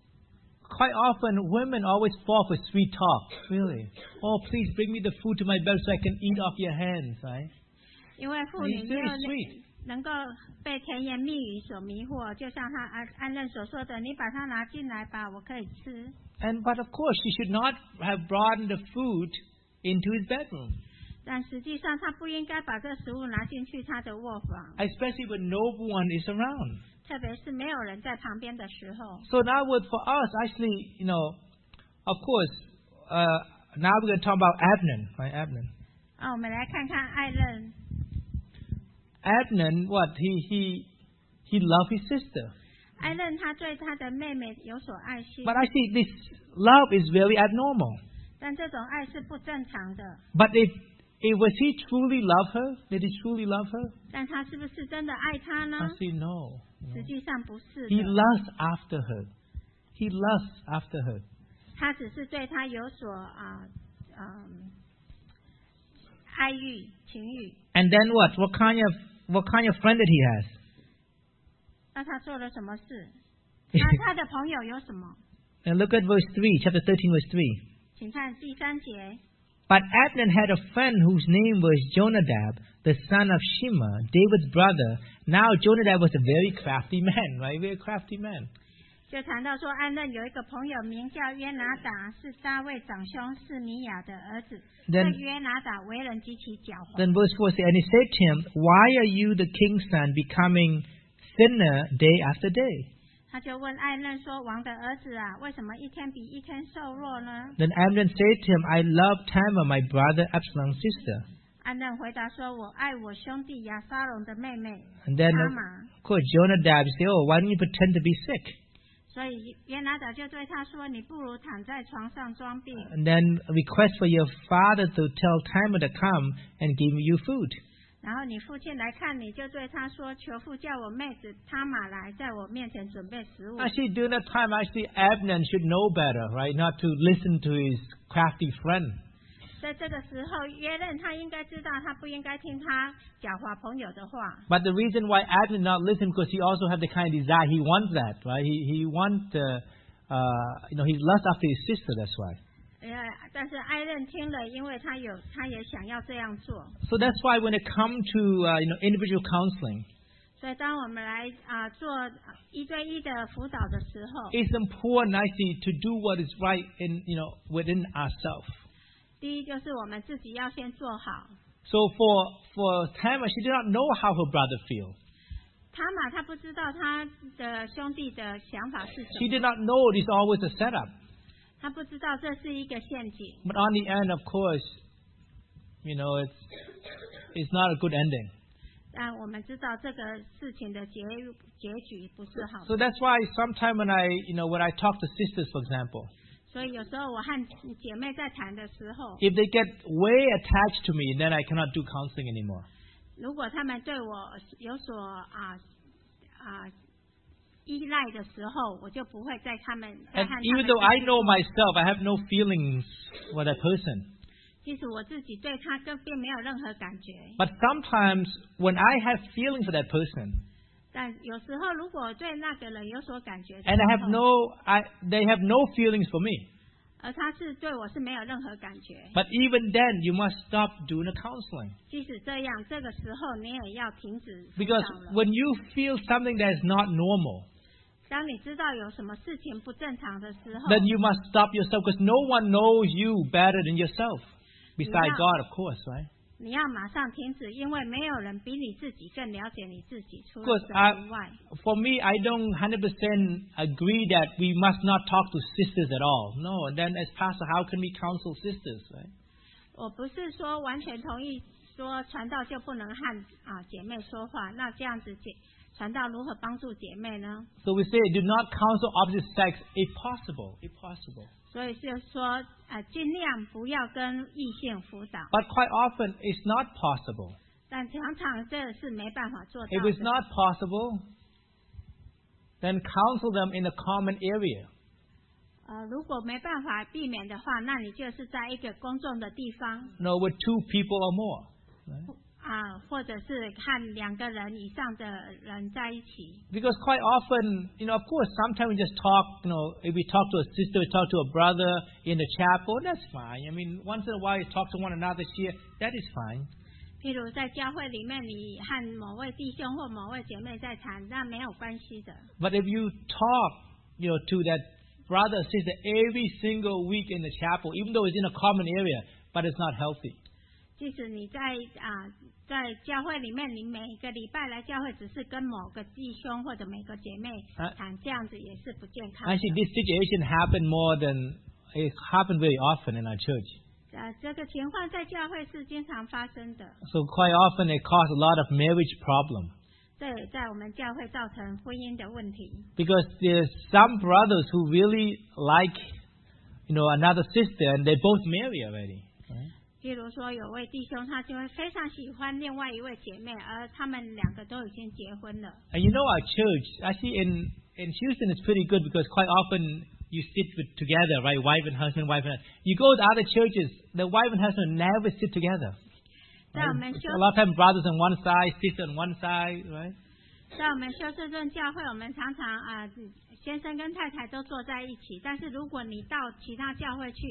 quite often women always fall for sweet talk. Really. Oh, please bring me the food to my bed so I can eat off your hands, right? 因为妇女 It's 就 very sweet. 能够被甜言蜜语所迷惑，就像他安安嫩所说的：“你把它拿进来吧，我可以吃。” And but of course, she should not have brought the food into his bedroom, 但实际上，他不应该把这食物拿进去他的卧房， especially when no one is around. 特别是没有人在旁边的时候。 So now, with for us, actually, you know, of course, uh, now we're going to talk about Abner, right? Abner. 啊，我们来看看爱嫩。 Abner, what he he he loved his sister, 爱嫩他对他的妹妹有所爱心， but actually, this love is very abnormal. 但这种爱是不正常的。 But if if was he truly love her? Did he truly love her? 但他是不是真的爱她呢？ Actually, no. 实际上不是 He 的， lusts after her. He lusts after her. 他只是对她有所啊嗯爱欲情欲。 And then what? What kind of what kind of friend did he has? 那他做了什么事？那他的朋友有什么？ And look at verse three, chapter thirteen, verse three. 请看第三节。 But Abner had a friend whose name was Jonadab, the son of Shema, David's brother. Now Jonadab was a very crafty man, right? Very crafty man. 就谈到说，安嫩有一个朋友名叫约拿达，是大卫长兄示米亚的儿子。这约拿达为人极其狡猾。 Then verse four says, and he said to him, why are you, the king's son, becoming thinner day after day? 他就问安嫩说：“王的儿子啊，为什么一天比一天瘦弱呢？” Then Amnon said to him, I love Tamar, my brother Absalom's sister. 安嫩回答说：“我爱我兄弟亚沙龙的妹妹 And then, 他玛。” of course, Jonadab said, oh, why don't you pretend to be sick? 所以约拿达就对他说：“你不如躺在床上装病。” And then request for your father to tell Tamar to come and give you food. 然后你父亲来看你，就对他说：“求父叫我妹子他玛来，在我面前准备食物。” Actually, during that time, actually, Abner should know better, right? Not to listen to his crafty friend. 在这个时候，约刃他应该知道，他不应该听他狡猾朋友的话。 But the reason why Abner did not listen because he also had the kind of desire. He wants that, right? He he wants, uh, uh, you know, he lusts after his sister. That's why. 呃，但是艾刃听了，因为他有，他也想要这样做。 So that's why when it comes to uh, you know individual counseling, 所以当我们来啊、呃、做一对一的辅导的时候 it's important actually to do what is right in you know within ourselves. 第一就是我们自己要先做好。 So for for Tamar, she did not know how her brother feels. 他玛他不知道他的兄弟的想法是什 She 么， did not know it is always a setup. 他不知道这是一个陷阱。 But on the end, of course, you know it's it's not a good ending. 但我们知道这个事情的结结局不是好的。 So that's why sometimes when I you know when I talk to sisters, for example, 所以有时候我和姐妹在谈的时候， if they get way attached to me, then I cannot do counseling anymore. 如果他们对我有所啊啊依赖的时候，我就不会在他们在 And 和他 even 们 though I 在 know myself, I have no feelings for that person. 其实我自己对他根并没有任何感觉。 But sometimes when I have feelings for that person, 但有时候如果对那个人有所感觉的时 and I have 候， no, I they have no feelings for me. 而他是对我是没有任何感觉。 But even then, you must stop doing the counseling 即使这样，这个时候你也要停止辅 because 导了。 when you feel something that is not normal, 当你知道有什么事情不正常的时候， then you must stop yourself because no one knows you better than yourself, besides Yeah. God, of course, right? 你要马上停止，因为没有人比你自己更了解你自己，除 Of 了 course, I, 神以外。 for me, I don't one hundred percent agree that we must not talk to sisters at all. No, and then as pastor, how can we counsel sisters, right? 我不是说完全同意说传道就不能和啊姐妹说话，那这样子姐传道如何帮助姐妹呢？ So we say, do not counsel opposite sex if possible, if possible. 所以就是说，呃，尽量不要跟异性辅导， But quite often, it's not possible. 但常常这是没办法做到 If 的。 it's not possible, then counsel them in a common area. 呃，如果没办法避免的话，那你就是在一个公众的地方 No, with two people or more. Right? 啊、或者是和两个人以上的人在一起。 Because quite often, you know, of course, sometimes we just talk, you know, if we talk to a sister, we talk to a brother in the chapel, that's fine. I mean, once in a while, you talk to one another here, that is fine. 譬如在教会里面，你和某位弟兄或某位姐妹在谈，那没有关系的。 But if you talk, you know, to that brother or sister every single week in the chapel, even though it's in a common area, but it's not healthy. 即使你在啊、在教会里面，你每个礼拜来教会，只是跟某个弟兄或者每个姐妹谈，这样子也是不健康的。 Actually, this situation happened more than, it happened very often in our church. 呃，这个情况在教会是经常发生的， So quite often it caused a lot of marriage problem. 这也在我们教会造成婚姻的问题。 Because there's some brothers who really like, you know, another sister and they both marry already. Right? 譬如说，有位弟兄他就会非常喜欢另外一位姐妹，而他们两个都已经结婚了。 And you know our church, actually in, in Houston it's pretty good because quite often you sit with, together, right? Wife and husband, wife and husband. You go to other churches, the wife and husband never sit together. 在我们 Right? 休 A lot of times brothers on one side, sister on one side, right? 在我们休斯顿教会，我们常常啊、先生跟太太都坐在一起。但是如果你到其他教会去，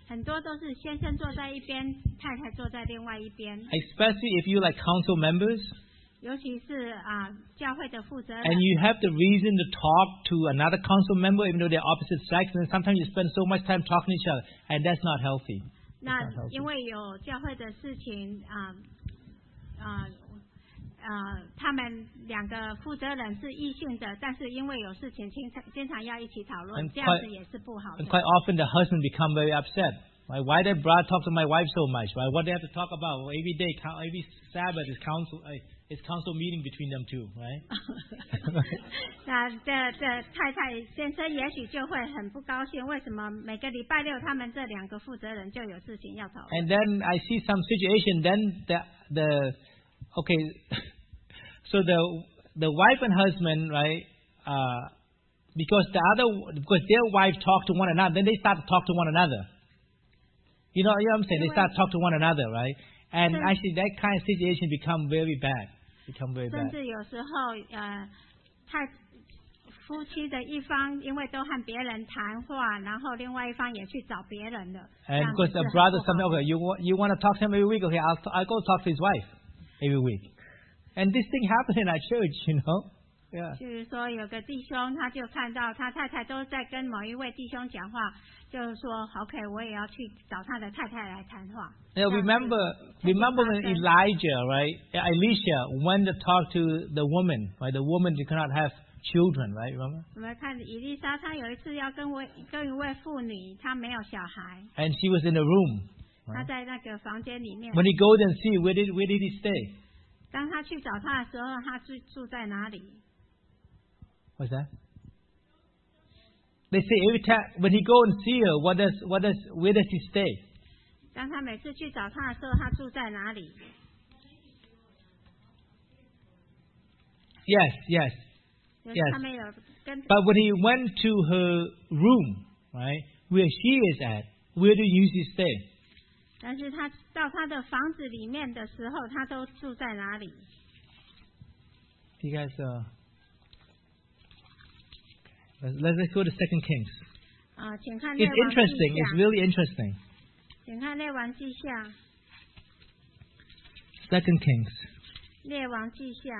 很多都是先生坐在一边，太太坐在另外一边。 Especially if you like council members. 尤其是啊，教会的负责人。 And you have the reason to talk to another council member, even though they're opposite sex, and sometimes you spend so much time talking to each other, and that's not healthy. 那因为有教会的事情啊啊啊，他们两个负责人是异性的，但是因为有事情经常经常要一起讨论，这样子也是不好的。 And quite often the husband become very upset. Right? Why did Brad talk to my wife so much? Right? What do they have to talk about? Well, every day, every Sabbath is council. Uh, It's council meeting between them two, right? 那这这太太先生也许就会很不高兴，为什么每个礼拜六他们这两个负责人就有事情要讨论 ？And then I see some situation. Then the the okay, so the the wife and husband, right? Uh, because the other because their wife talk to one another, then they start to talk to one another. You know, you know what I'm saying? They start to talk to one another, right? And actually, that kind of situation become very bad. 甚至有时候，呃，太夫妻的一方因为都和别人谈话，然后另外一方也去找别人的。 And because the brother, something, okay, you want you want to talk to him every week, okay, I'll I'll go talk to his wife every week. And this thing happened in our church, you know. Yeah. 就是说，有个弟兄，他就看到他太太都在跟某一位弟兄讲话，就是说 ，OK， 我也要去找他的太太来谈话。 Yeah, remember, remember when Elijah, right? Elisha went to talk to the woman, right? The woman who cannot have children, right? Remember? 我们看以利沙，他有一次要跟位跟一位妇女，她没有小孩。 And she was in a room. 她在那个房间里面。 When he goes and see, where did where did he stay? 当他去找他的时候，他住住在哪里？ What's that? They say every time when he go and see her, what does what does where does he stay? 当他每次去找他的时候，他住在哪里 ？Yes, yes, yes. But when he went to her room, right, where she is at, where do you usually stay? 但是他到他的房子里面的时候，他都住在哪里 You guys, uh, let's let's go to Second Kings. 啊，请看列 It's 王记 interesting. 下 It's really interesting. 请看列王记下。 Second Kings. 列王记下。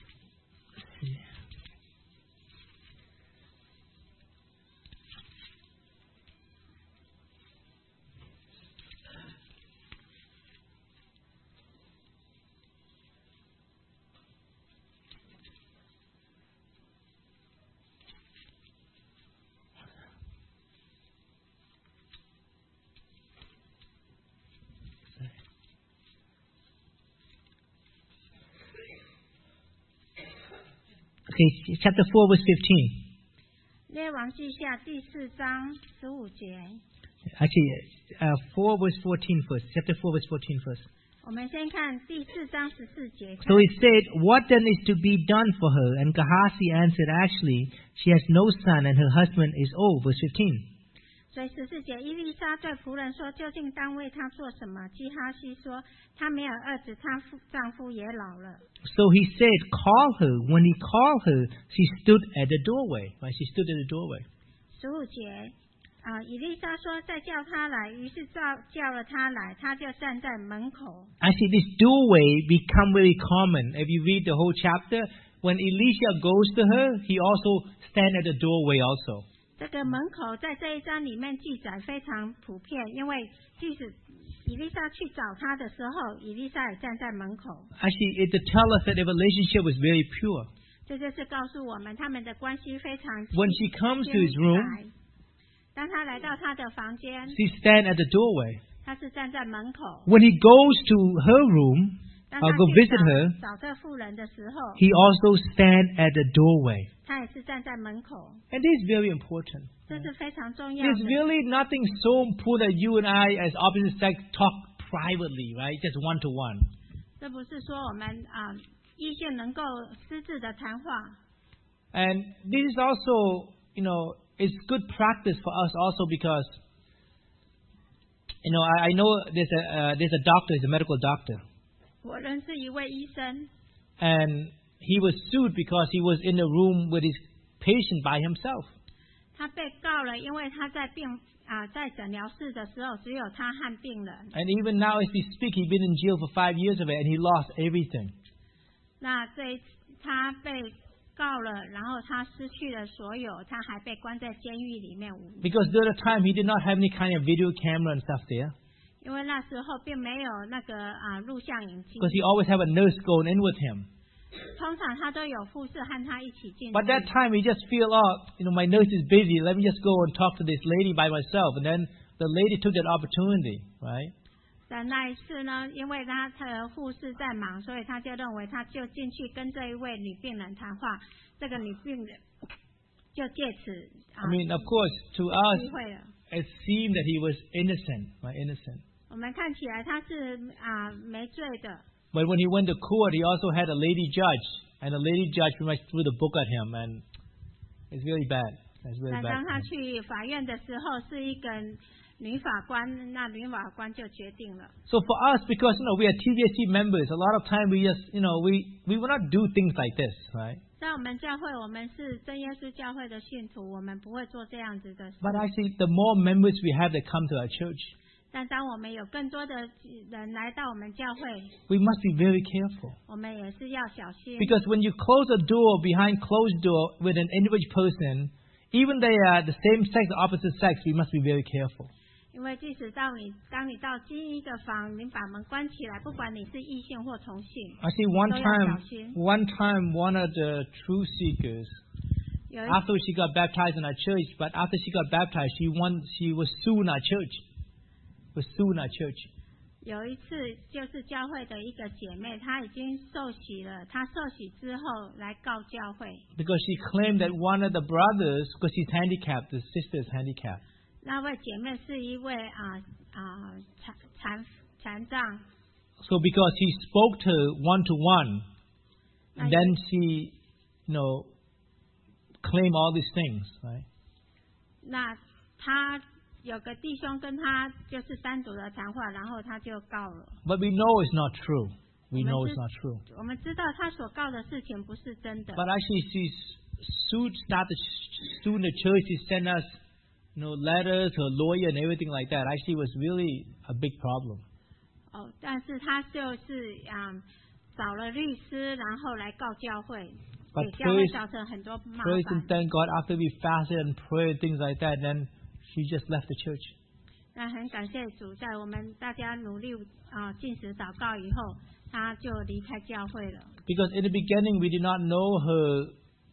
Okay, chapter four, verse fifteen. 列王记下第四章十五节。 Actually, uh, four verse fourteen first. Chapter four, verse fourteen first. 我们先看第四章十四节。 So he said, "What then is to be done for her?" And Gehazi answered, "Actually, she has no son, and her husband is old." Verse fifteen. 所以十四节，伊丽莎对仆人说：“究竟当为她做什么？”基哈西说：“她没有儿子，她丈夫也老了。” So he said, "Call her." When he called her, she stood at the doorway. Right? She stood at the doorway. 十五节，啊，以利沙说：“再叫她来。”于是叫叫了她来，她就站在门口。 Actually, this doorway become very common. If you read the whole chapter, when Elisha goes to her, he also stand at the doorway also. 这个门口在这一章里面记载非常普遍，因为即使以利沙去找他的时候，以利沙也站在门口。 Actually, it to tell us that their relationship was very pure. 这就是告诉我们他们的关系非常。 When she comes to his room, 当他来到他的房间 she stand at the doorway. 他是站在门口。 When he goes to her room, 当 or 他 go 去 visit her, 找这妇人的时候， he also stand at the doorway. 他也是站在门口。 And this is very important. 这是非常重要 There's 的。 really nothing so important that you and I, as opposite sex, talk privately, right? Just one to one. 这不是说我们啊异性能够私自的谈话。 And this is also, you know, it's good practice for us also because, you know, I, I know there's a uh, there's a doctor, he's a medical doctor, 我认识一位医生， and he was sued because he was in the room with his patient by himself. 他被告了，因为他在病啊，在诊疗室的时候，只有他和病人。 And even now, as we speak, he's been in jail for five years of it, and he lost everything. 那这一次他被告了，然后他失去了所有，他还被关在监狱里面五年。 Because during the time, he did not have any kind of video camera and stuff there. 因为那时候并没有那个啊录像影机。 Because he always have a nurse going in with him. 通常他都有护士和他一起进去。 But that time, he just feel, oh, you know, my nurse is busy. Let me just go and talk to this lady by myself. And then the lady took that opportunity, right? 但那一次呢，因为他的护士在忙，所以他就认为他就进去跟这一位女病人谈话。这个女病人就借此啊， I mean, of course, to us, 机会了。 it seemed that he was innocent, right? Innocent. 我们看起来他是啊没罪的。 But when he went to court, he also had a lady judge, and the lady judge pretty much threw the book at him, and it's really bad. It's really 那 bad. 当他去法院的时候，是一个女法官，那女法官就决定了。 So for us, because you know we are T V S C members, a lot of time we just you know we we will not do things like this, right? 在我们教会，我们是真耶稣教会的信徒，我们不会做这样子的事。 But actually, the more members we have that come to our church, 但当我们有更多的人来到我们教会， we must be very careful. 我们也是要小心。 Because when you close a door behind closed door with an individual person, even they are the same sex or opposite sex, we must be very careful. 因为即使到你当你到进一个房，你把门关起来，不管你是异性或同性， Actually, one 都要 time, 小心。 one time, one of the truth seekers, 有一 after she got baptized in our church, but after she got baptized, she won, she was suing our church. Was suing our church. 有一次，就是教会的一个姐妹，她已经受洗了。她受洗之后来告教会， Because she claimed that one of the brothers, because she's handicapped, the sister is handicapped. 那位姐妹是一位啊啊残残残障， So because he spoke to her one to one, Nice. then she, you know, claimed all these things, right? 那她有个弟兄跟她就是单独的谈话，然后她就告了。 But we know it's not true. We know it's not true. 我们知道她所告的事情不是真的。 But actually, she sued, started suing the church. She sent us, you know, letters, her lawyer, and everything like that. Actually, it was really a big problem. 哦，但是她就是啊、嗯、找了律师，然后来告教会， But 给教会 praise, 造成很多麻 praise 烦 and。thank God, after we fasted and prayed, things like that, then she just left the church. 那很感谢主，在我们大家努力啊进食祷告以后，她就离开教会了。 Because in the beginning, we did not know her,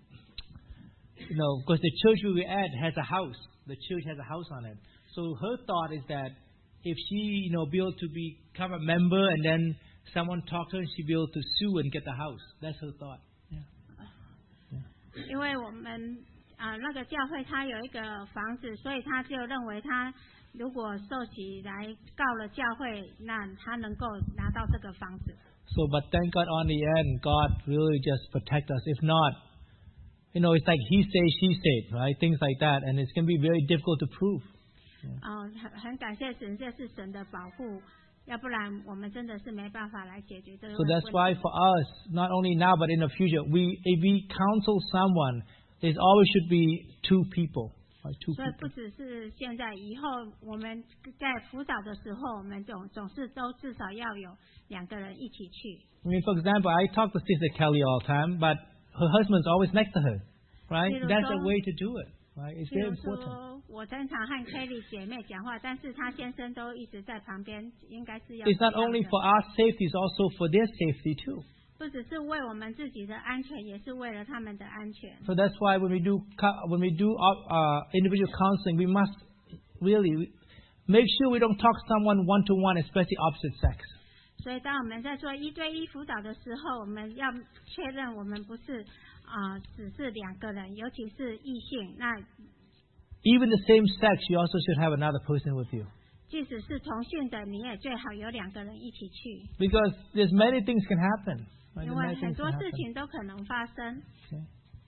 you know, because the church we were at has a house. The church has a house on it. So her thought is that if she, you know, be able to become a member and then someone talk to her, she'd be able to sue and get the house. That's her thought. Yeah. 因为我们啊那个教会它有一个房子，所以他就认为他如果受洗来告了教会，那他能够拿到这个房子。 So, but thank God on the end, God really just protect us. If not, you know, it's like he say, she said, right? Things like that. And it's going to be very difficult to prove. 哦，很很感谢神，这是神的保护，要不然我们真的是没办法来解决这个 So 问 that's 题。 why for us, not only now but in the future, we if we counsel someone, there always should be two people, right? Two 所以不 people. 只是现在，以后我们在辅导的时候，我们总总是都至少要有两个人一起去。 I mean, for example, I talk to Sister Kelly all the time, but her husband's always next to her, right? Pero That's so- a way to do it, right? It's 譬 very 如 important. 说，我经常和 Kelly 姐妹讲话，但是她先生都一直在旁边，应该是要 It's not 这样 only 的 for our safety, it's also for their safety too. 不只是为我们自己的安全，也是为了他们的安全。 So that's why when we do co- when we do our, uh, individual counseling, we must really make sure we don't talk to someone one to one, especially opposite sex. 所以，当我们在做一对一辅导的时候，我们要确认我们不是啊、呃只是两个人，尤其是异性。那 Even the same sex, you also should have another person with you. 即使是同性的，你也最好有两个人一起去， Because there's many things can happen. Right? 因 There's 为 many 很 things 多 can 事 happen. 情都可能发生。 Okay.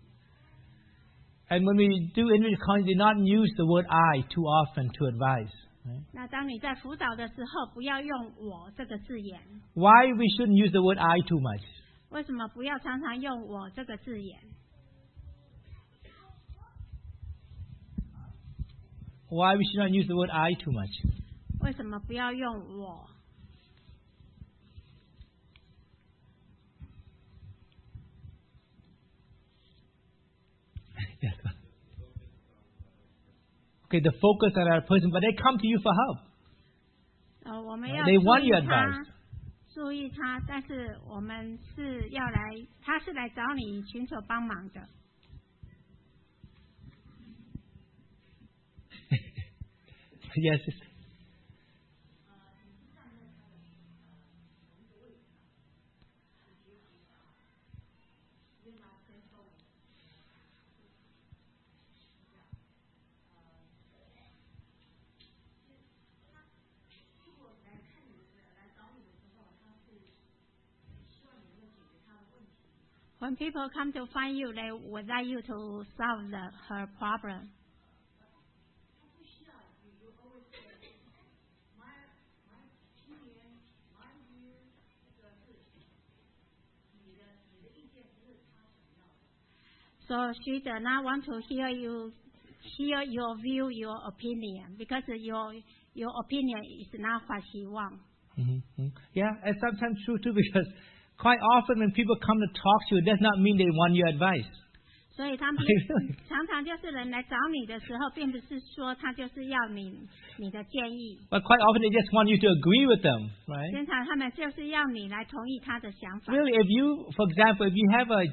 And when we do individual counseling, do not use the word I too often to advise. Right? 那当你在辅导的时候，不要用“我”这个字眼。 Why we shouldn't use the word I too much? 为什么不要常常用“我”这个字眼？ why we should not use the word I too much. 为什么不要用我？ Okay, the focus on that person, but they come to you for help. 呃，我们要 They 注 want 意 your 他 advice.， 注意他，但是我们是要来，他是来找你寻求帮忙的。 Yes. When people come to find you, they would like you to solve the, her problem. So she does not want to hear you, hear your view, your opinion, because your your opinion is not what she wants. Mm-hmm. Yeah, it's sometimes true too, because quite often when people come to talk to you, it does not mean they want your advice. 所以他们常常就是人来找你的时候，并不是说他就是要你你的建议。 But quite often they just want you to agree with them, right? 经常他们就是要你来同意他的想法。 Really, if you, for example, if you have a,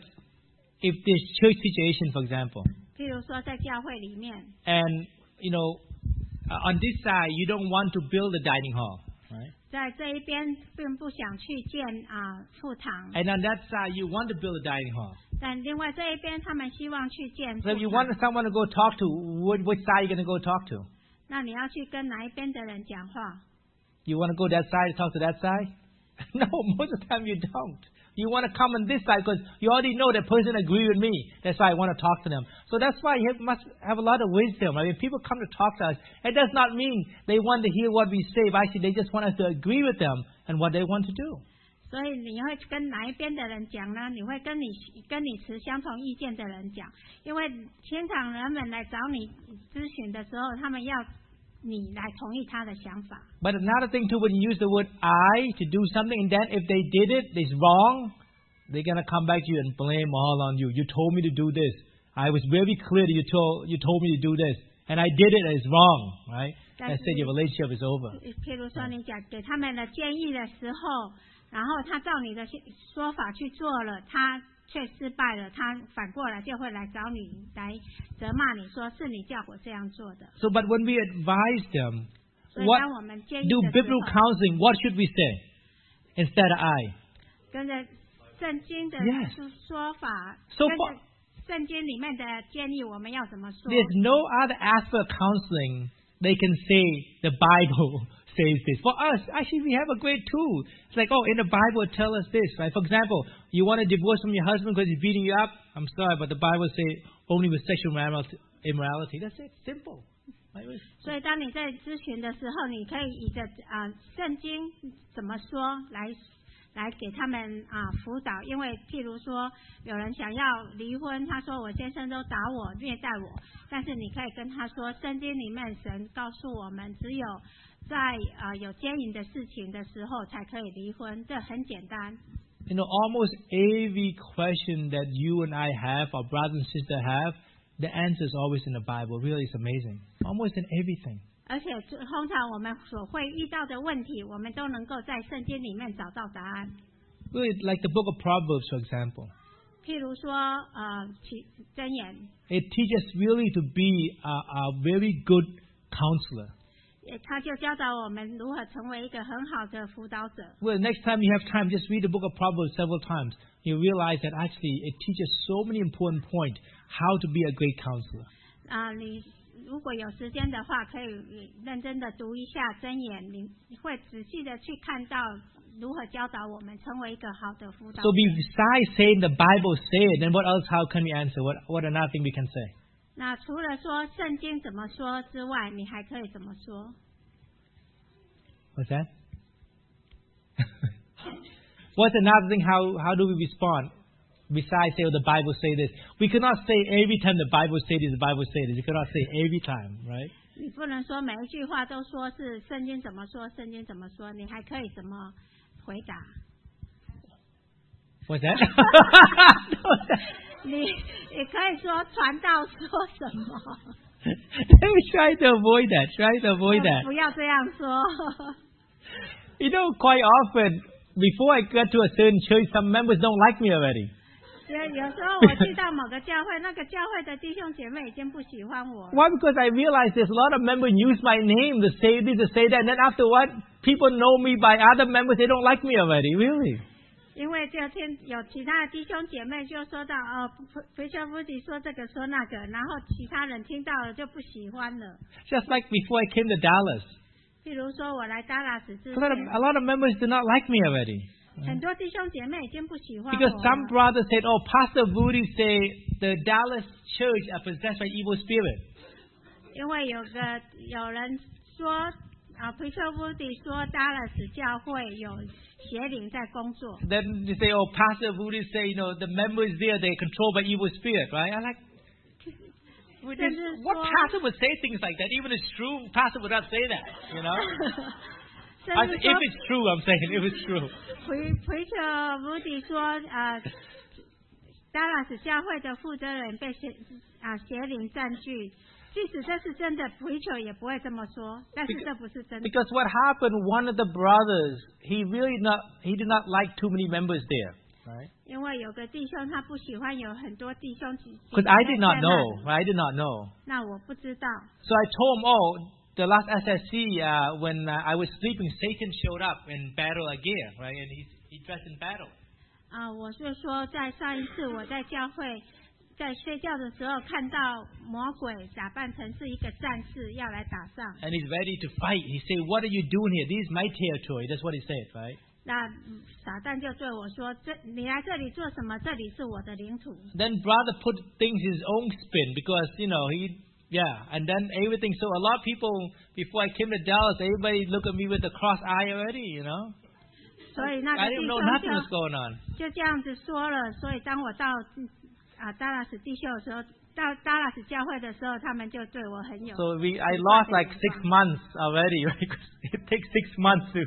if this church situation, for example, 譬如说在教会里面， and you know, uh, on this side you don't want to build a dining hall, right? 在这一边并不想去建啊副堂， And on that side you want to build a dining hall. 但另外这一边他们希望去建 So if you 副堂。 want someone to go talk to, which, which side are you going to go talk to? 那你要去跟哪一边的人讲话？ You want to go that side to talk to that side? No, most of the time you don't. You want to come on this side because you already know that person agree with me. That's why I want to talk to them. So that's why you have, must have a lot of wisdom. I mean, people come to talk to us. It does not mean they want to hear what we say. But actually, they just want us to agree with them and what they want to do. 所以你会跟哪一边的人讲呢？你会跟你跟你持相同意见的人讲，因为天场人们来找你咨询的时候，他们要你来同意他的想法。 But another thing too, when you use the word I to do something, and then if they did it, it's wrong, they're gonna come back to you and blame all on you. You told me to do this. I was very clear that you told you told me to do this, and I did it. And it's wrong, right? That's it. Your relationship is over. 譬如说，你讲给他们的建议的时候，然后他照你的说法去做了，他却失败了，他反过来就会来找你来责骂你说是你叫我这样做的。 So, but when we advise them, 所以 what 当我们建议 do 的时 biblical 候， counseling? What should we say instead of I? 跟着圣经的 Yes. 说说法， So 跟 far- 着圣经里面的建议，我们要怎么说？ There's no other aspect of counseling they can say the Bible says this. For us, actually, we have a great tool. It's like, oh, in the Bible, it tells us this, right? For example, you want a divorce from your husband because he's beating you up. I'm sorry, but the Bible says only with sexual immorality. immorality. That's it. Simple. Right? 所以当你在咨询的时候，你可以以着啊、呃、圣经怎么说来来给他们啊、呃、辅导。因为譬如说有人想要离婚，他说我先生都打我虐待我，但是你可以跟他说，圣经里面神告诉我们，只有在啊、呃、有奸淫的事情的时候才可以离婚，这很简单。 You know, almost every question that you and I have, our brothers and sisters have, the answer is always in the Bible. Really, it's amazing. Almost in everything. 而且通常我们所会遇到的问题，我们都能够在圣经里面找到答案。 Really, like the book of Proverbs, for example. 譬如说，呃，起箴言， It teaches really to be a, a very good counselor. 也他就教导我们如何成为一个很好的辅导者。 Well, next time you have time, just read the book of Proverbs several times. You realize that actually it teaches so many important points how to be a great counselor. 啊、你如果有时间的话，可以认真的读一下箴言，你会仔细的去看到如何教导我们成为一个好的辅导者。 So besides saying the Bible said, then what else? How can we answer? What what another thing we can say? 那除了说圣经怎么说之外，你还可以怎么说？ What's that? What's another thing? How how do we respond? Besides say, oh, the Bible say this. We cannot say every time the Bible say this, the Bible say this. You cannot say every time, right? 你不能说每一句话都说是圣经怎么说，圣经怎么说，你还可以怎么回答 ？What's that? 你也可以说传道说什么 Let me try to avoid that. Try to avoid that. 不要这样说 You know, quite often, before I get to a certain church, some members don't like me already. 有有时候我去到某个教会，那个教会的弟兄姐妹已经不喜欢我。 Why? Because I realize there's a lot of members use my name to say this, to say that, and then afterward, people know me by other members. They don't like me already. Really? 因为就听有其他的弟兄姐妹就说到哦，培修夫弟说这个说那个，然后其他人听到了就不喜欢了。 Just like before I came to Dallas. 譬如说我来达拉斯之 A lot of, 前， a lot of members do not like me already. 很多弟兄姐妹已经不喜欢我 Because 了。 some brothers said, oh, Pastor Woody say the Dallas church are possessed by evil spirit. 因为有个有人说啊，培修夫弟说达拉斯教会有邪灵在工作。 Then they say, oh, Pastor Woody say, you know, the members there, they're controlled by evil spirit, right? I like, what, is, what pastor would say things like that? Even a true pastor would not say that, you know? I said, if it's true, I'm saying, if it's true. 培培修夫弟说，呃，达拉斯教会的负责人被邪啊邪灵占据。即使这是真的，培修也不会这么说。但是这不是真的。 Because what happened, one of the brothers, he really not, he did not like too many members there, right? 因为有个弟兄他不喜欢有很多弟兄姐妹。 Because I did not know, I did not know. 那我不知道。 So I told him, oh, the last S S C, uh, when uh, I was sleeping, Satan showed up in battle again, right? And he he dressed in battle. 啊，我是说，在上一次我在教会。在睡觉的时候，看到魔鬼打扮成是一个战士，要来打仗。 And he's ready to fight. He said, "What are you doing here? This is my territory." That's what he said, right? 那撒旦就对我说：“这你来这里做什么？这里是我的领土。” Then brother put things his own spin because you know he, yeah, and then everything. So a lot of people before I came to Dallas, everybody look at me with the cross eye already, you know. 所以那个 I 弟 didn't 兄 know nothing was 就 going on. 就这样子说了。所以当我到啊达拉斯弟兄的时候，到达拉斯教会的时候，他们就对我很有。 So we, I lost like six months already, right? Because it takes six months to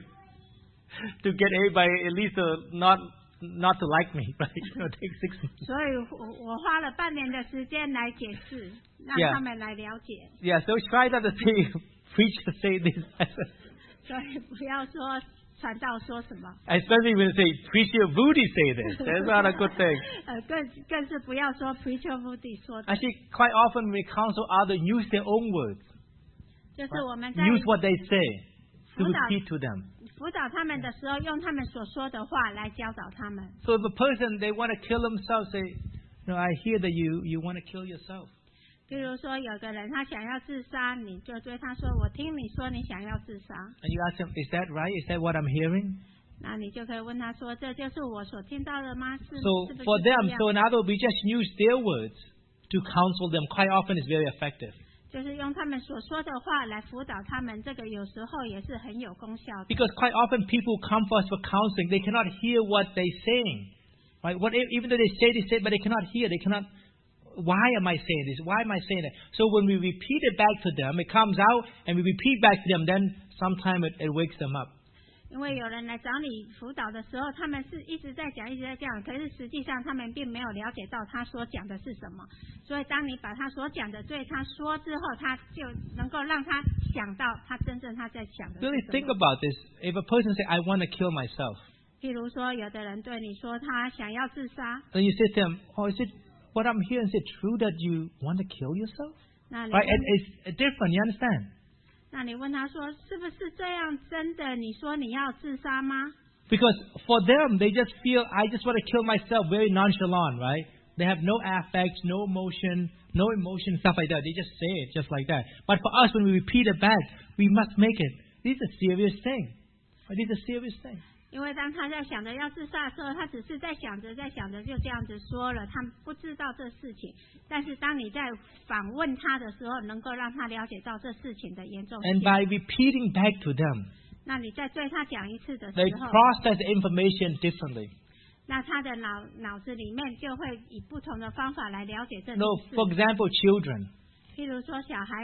to get everybody at least to not not to like me, right? It takes six months. 所以我我花了半年的时间来解释，让 Yeah. 他们来了解。 Yeah, so try not to say preacher say this, 所以不要说传道说什么。 especially when they say preacher Woody say this. That's not a good thing. 呃，更更是不要说 preacher Woody 说的， Actually, quite often we counsel others use their own words, 就是我们在 use what they say to 辅导 repeat to them. 辅导他们的时候，用他们所说的话来教导他们。 So if a person they want to kill themselves, say, "No, I hear that you you want to kill yourself." 比如说，有个人他想要自杀，你就对他说：“我听你说你想要自杀。 And you ask them, "Is that right? Is that what I'm hearing?" ” 那你就可以问他说：“这就是我所听到的吗？是 So 是不是 for 这 them, 样 so in other words, we just use their words to counsel them. Quite often, it's very effective. 就是用他们所说的话来辅导他们，这个有时候也是很有功效的。 Because quite often people come for us for counseling, they cannot hear what they're saying, right? What even though they say they say, but they cannot hear. They cannot. Why am I saying this? Why am I saying that? So when we repeat it back to them, it comes out, and we repeat back to them. Then sometime it, it wakes them up. 因为有人来找你辅导的时候，他们是一直在讲，一直在讲，可是实际上他们并没有了解到他所讲的是什么。所以当你把他所讲的对他说之后，他就能够让他想到他真正他在想的是 Really 什 think 么。 about this. If a person say, "I want to kill myself," 譬如说，有的人对你说他想要自杀， then you say to them, "Oh, is it what I'm hearing? Is it true that you want to kill yourself?" 那你 Right? 问 And it's different. You understand? 那你问他说是不是这样？真的？你说你要自杀吗？ Because for them, they just feel, I just want to kill myself, very nonchalant, right? They have no affect, no emotion, no emotion, stuff like that. They just say it just like that. But for us, when we repeat it back, we must make it. This is a serious thing. Right? This is a serious thing. 因为当他在想着要自杀的时候，他只是在想着，在想着就这样子说了，他不知道这事情。但是当你在访问他的时候，能够让他了解到这事情的严重 And 性。 by repeating back to them, 那你在对他讲一次的时 they 候， process the information differently. 那他的脑脑子里面就会以不同的方法来了解这件 No, 事。 for example, children. 譬如说小孩子，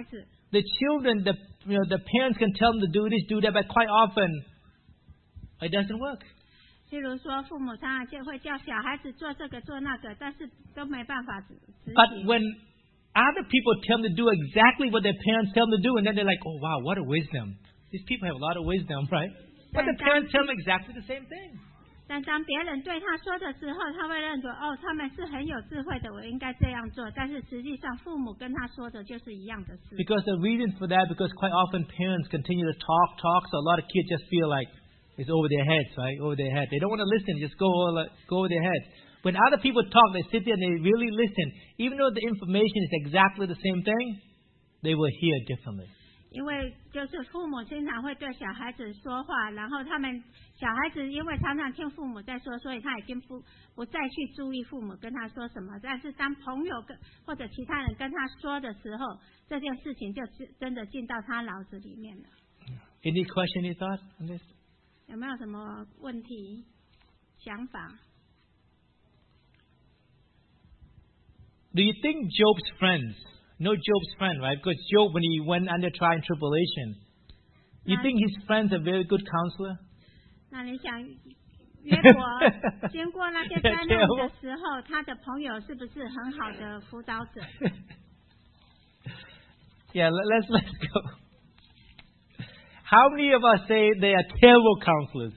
the children, the you know, the parents can tell them to do this, do that, but quite often it doesn't work. 譬如说，父母常常就会叫小孩子做这个做那个，但是都没办法执执 But 行。 when other people tell them to do exactly what their parents tell them to do, and then they're like, oh wow, what a wisdom. These people have a lot of wisdom, right? But the parents tell them exactly the same thing. 但当别人对他说的时候，他会认为哦，他们是很有智慧的，我应该这样做。但是实际上，父母跟他说的就是一样的事。 Because the reason for that, because quite often parents continue to talk, talk, so a lot of kids just feel like it's over their heads, right? Over their head. They don't want to listen, just go over, go over their heads. When other people talk, they sit there and they really listen. Even though the information is exactly the same thing, they will hear differently. 因为就是父母经常会对小孩子说话，然后他们小孩子因为常常听父母在说，所以他已经不不再去注意父母跟他说什么。但是当朋友跟或者其他人跟他说的时候，这件事情就真的进到他脑子里面了。 Any question, any thought on this? 有没有什么问题、想法？ Do you think Job's friends, know Job's friend, right? Because Job, when he went under trial and tribulation, you think his friends are very good counselor? 那你想，约伯经过那些灾难的时候，他的朋友是不是很好的辅导者？ Yeah, let, let's let's go. How many of us say they are terrible counselors?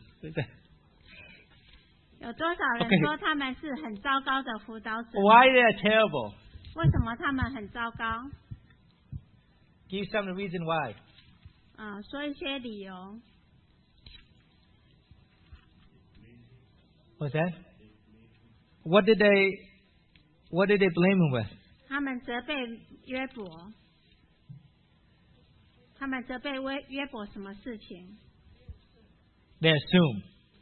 有多少人说他们是很糟糕的辅导者？ Why they are terrible? 为什么他们很糟糕？ Give some reason why. 啊、呃，说一些理由。 What's that? What did they What did they blame him with? 他们责备约伯。他们责备约约伯什么事情？ They assume.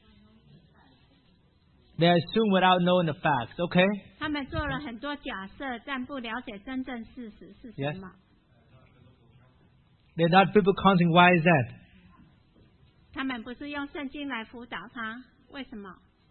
They assume without knowing the facts. Okay. 他们做了很多假设，但不了解真正事实是什么。 Yes. They're not biblical counseling. Why is that? 他们不是用圣经来辅导他，为什么？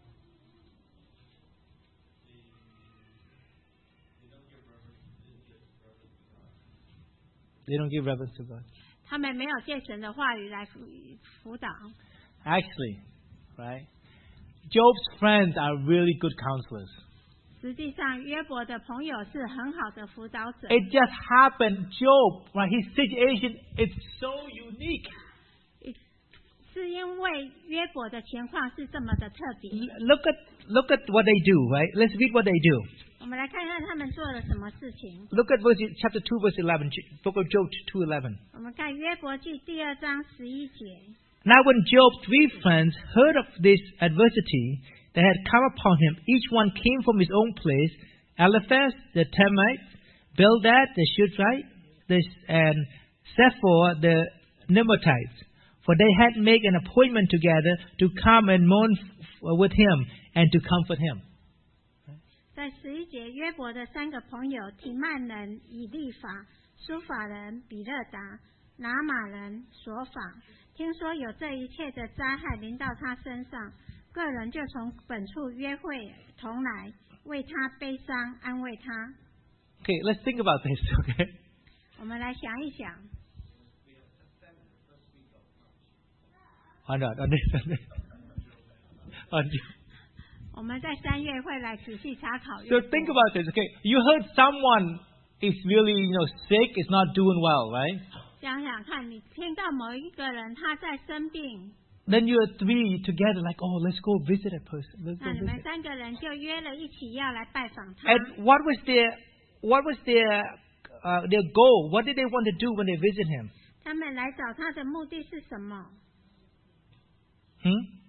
They don't give reverence to God. 他们没有借神的话语来辅辅导。 Actually, right? Job's friends are really good counselors. 实际上，约伯的朋友是很好的辅导者。 It just happened. Job, right? His situation is so unique. 是因为约伯的情况是这么的特别。 Look at look at what they do, right? Let's read what they do. 我们来看看他们做了什么事情。 Look at verse chapter two, verse eleven. Book of Job two eleven. 我们看约伯记第二章十一节。 Now when Job's three friends heard of this adversity that had come upon him, each one came from his own place: Eliphaz the Temanite, Bildad the Shuhite, this and Zephyr the Nimratites. For they had made an appointment together to come and mourn with him and to comfort him. 在十一节，约伯的三个朋友提曼人以利法、书法人比勒达、拿马人所法，听说有这一切的灾害临到他身上，个人就从本处约会同来，为他悲伤，安慰他。 Okay, let's think about this. Okay. 我们来想一想。 On that, on this, on this. On you. 我们在三月会来仔细查考。 So think about this. Okay, you heard someone is really, you know, sick, is not doing well, right? 想想看，你听到某一个人他在生病， Then you are three together, like, oh, let's go visit a person. Let's go 那你们 visit. 三个人就约了一起要来拜访他。 And what was their, what was their, uh, their goal? What did they want to do when they visit him? 他们来找他的目的是什么？ Hmm?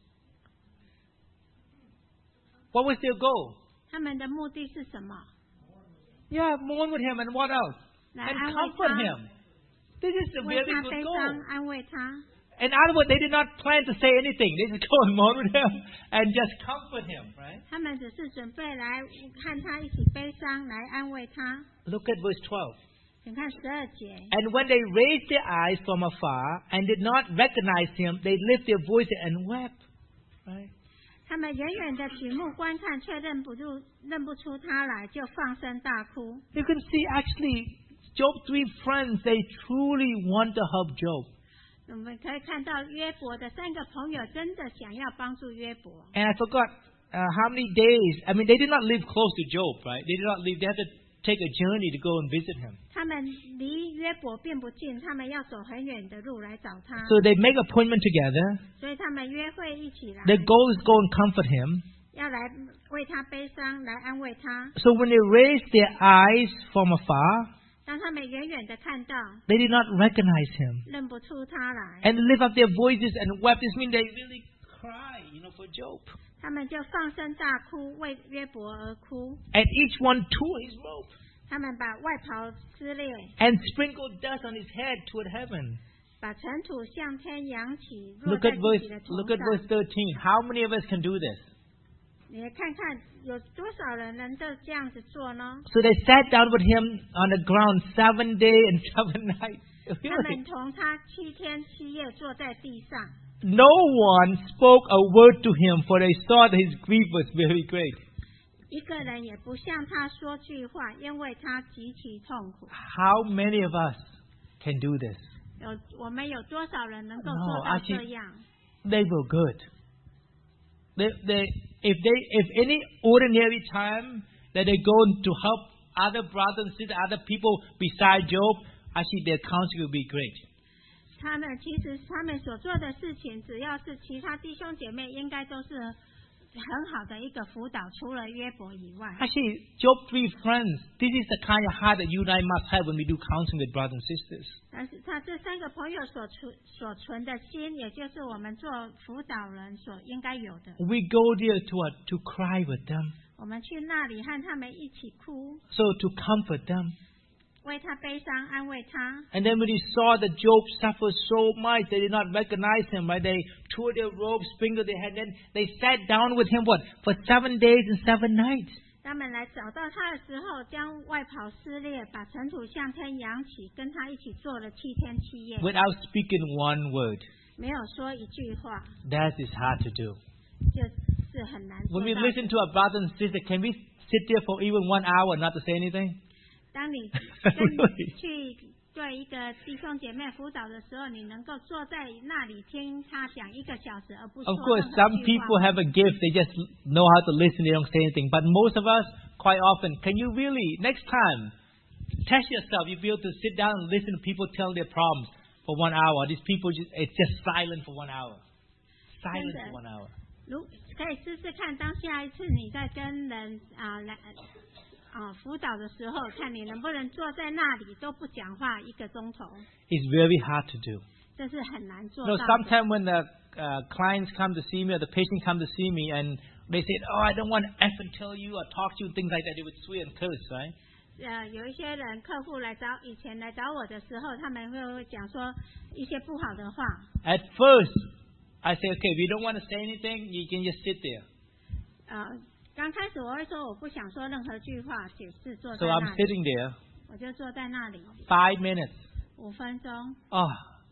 What was their goal? 他们的目的是什么？ Yeah, mourn with him and what else? 来 And 安慰 comfort 他， him. This is a 为 very 他 good 悲伤， goal. 安慰他。 In other words, they did not plan to say anything. They just go and mourn with him and just comfort him, right? 他们只是准备来和他一起悲伤，来安慰他。 Look at verse twelve. 请看十二节。 And when they raised their eyes from afar and did not recognize him, they lifted their voices and wept, right? 他们远远的举目观看，却认不出认不出他来，就放声大哭。 You can see actually Job's three friends, they truly want to help Job. 我们可以看到约伯的三个朋友真的想要帮助约伯。 And I forgot uh, how many days. I mean, they did not live close to Job, right? They did not live. They had to take a journey to go and visit him. 他们离约伯并不近，他们要走很远的路来找他。 So they make appointment together. 所以他们约会一起来。 Their goal is go and comfort him. 要来为他悲伤，来安慰他。 So when they raised their eyes from afar, 当他们远远的看到 they did not recognize him. 认不出他来， And lift up their voices and wept. This means they really cry, you know, for Job. 他们就放声大哭，为约伯而哭。 And each one tore his robe 他们把外袍撕裂， and sprinkled dust on his head toward heaven. 把尘土向天扬起，落 Look 在 at 自 verse, 己的头 look at 上。 verse thirteen. How many of us can do this? 你看看有多少人能够这样子做呢？ So they sat down with him on the ground seven days and seven nights. 他们同他七天七夜坐在地上， No one spoke a word to him, for they saw that his grief was very great. 一个人也不向他说句话，因为他极其痛苦。 How many of us can do this? 有我们有多少人能够 No, 做到 actually- 这样？ They were good. They, they, if they, if any ordinary time that they go to help other brothers and sisters, other people beside Job, actually their counseling will be great. 他们其实他们所做的事情，只要是其他弟兄姐妹，应该都是很好的一个辅导，除了约伯以外。 Actually, Job's three friends, this is the kind of heart that you and I must have when we do counseling with brothers and sisters. 但是他这三个朋友所存所存的心，也就是我们做辅导人所应该有的。 We go there to what? To cry with them. 我们去那里和他们一起哭， So to comfort them. 为他悲伤，安慰他。 And then when he saw that Job suffered so much, they did not recognize him, right? They tore their robes, sprinkled their head, then they sat down with him, what? For seven days and seven nights. 他们来找到他的时候，将外袍撕裂，把尘土向天扬起，跟他一起做了七天七夜， Without speaking one word. 没有说一句话， That is hard to do. 就是很难做 When we 到。 listen to our brothers and sisters, can we sit there for even one hour not to say anything? 当你 Really? 跟去对一个弟兄姐妹辅导的时候，你能够坐在那里听他讲一个小时，而不说 Of course, 任何 some 句 people 话。 have a gift. They just know how to listen. They don't say anything. But most of us, quite often, can you really, next time, test yourself. You'll be able to sit down and listen to people tell their problems for one hour. These people, just, it's just silent for one hour. Silent for one hour. 如可以试试看，当下一次你在跟人啊、来啊、辅导的时候，看你能不能坐在那里都不讲话一个钟头， It's very hard to do. 这是很难做 You know, 到的。 sometimes when the uh, clients come to see me or the patient come to see me and they say, oh, I don't want to F and tell you or talk to you, things like that, they would swear and curse, right? 呃，有一些人客户来找以前来找我的时候，他们会会讲说一些不好的话。 At first, I say, okay, if you don't want to say anything, you can just sit there. 呃，刚开始我会说我不想说任何句话，只是坐 So 在 I'm 那里， sitting there, 我就坐在那里 five minutes. 五分钟。 Oh,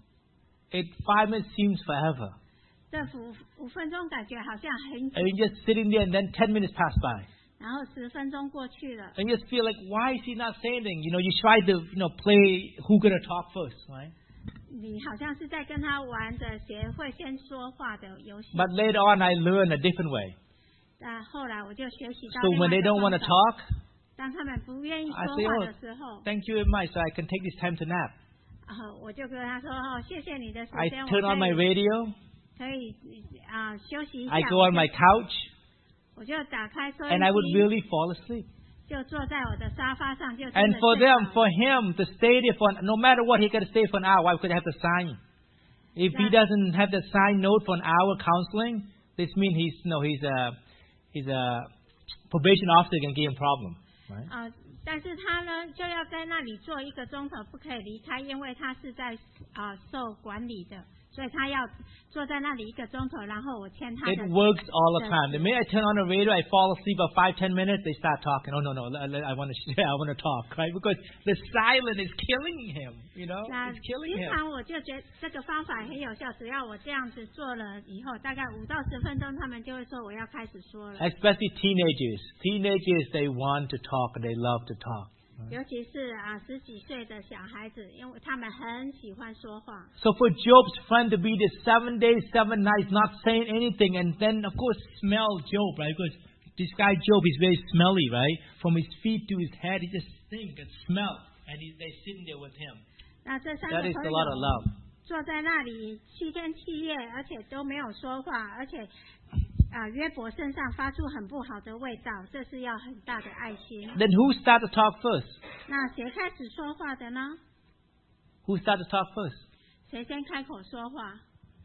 it five minutes seems forever. 这五五分钟感觉好像很久 And，you're just sitting there, and then ten minutes pass by. 然后十分钟过去了， And you just feel like, why is he not saying anything? You know, you try to, you know, play who gonna talk first, right? 你好像是在跟他玩着谁会先说话的游戏。 But later on, I learn a different way. 但后来我就学习到 So 另外 when 一 they 个 don't want 方 to 法 talk, 当他们不愿意 I 说 say, 话 oh, 的时候， thank you very much, so I can take this time to nap. 然后我就跟他说：“哦，谢谢你的时 I 间，我 turn on my 可以 radio. 可以啊、休息一下。” I go on my couch, 我就打开收音 and I would 机， really fall asleep. 就坐在我的沙发上，就真 And 的 for 睡 them, 着 for him to stay there for no matter what, he got to stay for an hour. Why? Because they have to sign. If he Yeah. doesn't have the sign note for an hour counseling, this means he's no, he's a he's a probation officer can give him problem, right? 啊、但是他呢就要在那里坐一个钟头，不可以离开，因为他是在啊、受管理的，所以他要坐在那里一个钟头，然后我签他 It 的。 works all the the- time. The minute I turn on the radio, I fall asleep for five, ten minutes. They start talking. Oh no, no, I, I want to share. I want to talk, right? Because the silence is killing him. You know, 那 it's killing 经 him. 常我就觉得这个方法很有效，只要我这样子做了以后，大概五到十分钟，他们就会说我要开始说了。 Especially teenagers. Teenagers, they want to talk and they love to talk. 尤其是啊十几岁的小孩子，因为他们很喜欢说话。 So for Job's friend to be there seven days, seven nights, not saying anything, and then of course smell Job, right? Because this guy Job is very smelly, right? From his feet to his head, he just stink and smell, and he, they're sitting there with him. 那这三个 That 朋 is a lot of 友 love. 坐在那里七天七夜，而且都没有说话，而且啊约伯身上发出很不好的味道，这是要很大的爱心。 Then who started to talk first? 那谁开始说话的呢？ Who started to talk first? 谁先开口说话？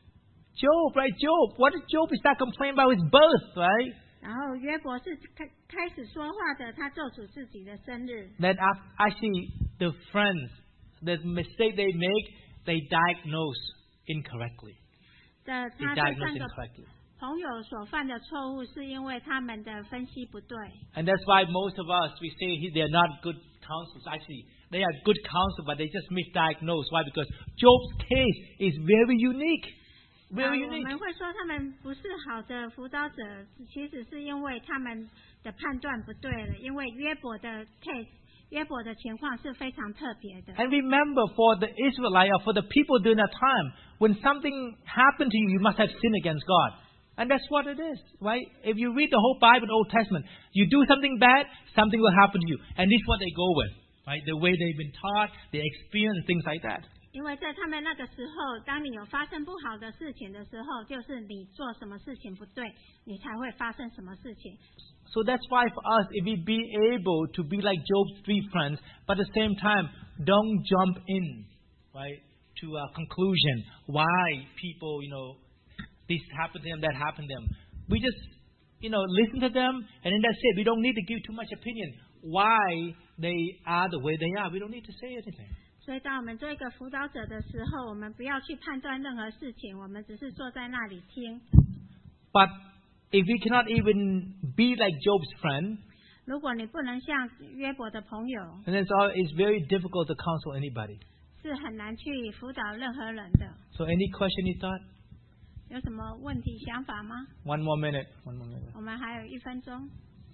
Job, right? Job. What did Job start complaining about his birth, right? 然后约伯是开开始说话的，他咒诅自己的生日。 That actually the friends, the mistake they make, they diagnose incorrectly. 这 They 他这 diagnose 三个 incorrectly. 朋友所犯的错误，是因为他们的分析不对。 And that's why most of us, we say he- they're not good counselors. Actually, they are good counselors, but they just misdiagnose. Why? Because Job's case is very unique. 啊 Very 我 unique. 们会说他们不是好的辅导者，其实是因为他们的判断不对了。因为约伯的 case， 约伯的情况是非常特别的。 And remember, for the Israelite, or for the people during that time, when something happened to you, you must have sinned against God. And that's what it is, right? If you read the whole Bible, the Old Testament, you do something bad, something will happen to you. And this is what they go with, right? The way they've been taught, their experience, things like that. 因为在他们那个时候，当你有发生不好的事情的时候，就是你做什么事情不对，你才会发生什么事情。 So that's why for us, if we be able to be like Job's three friends, but at the same time, don't jump in, right, to a conclusion why people, you know, this happened to them, that happened to them. We just, you know, listen to them, and then that's it. We don't need to give too much opinion why they are the way they are. We don't need to say anything. 所以，当我们做一个辅导者的时候，我们不要去判断任何事情，我们只是坐在那里听。 But if we cannot even be like Job's friend, 如果你不能像约伯的朋友， then it's, all, it's very difficult to counsel anybody. 是很难去辅导任何人的。 So any question you thought? 有什么问题、想法吗？ One more minute. One more minute. 我们还有一分钟。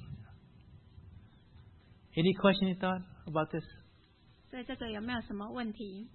Any question you thought about this? 对这个有没有什么问题？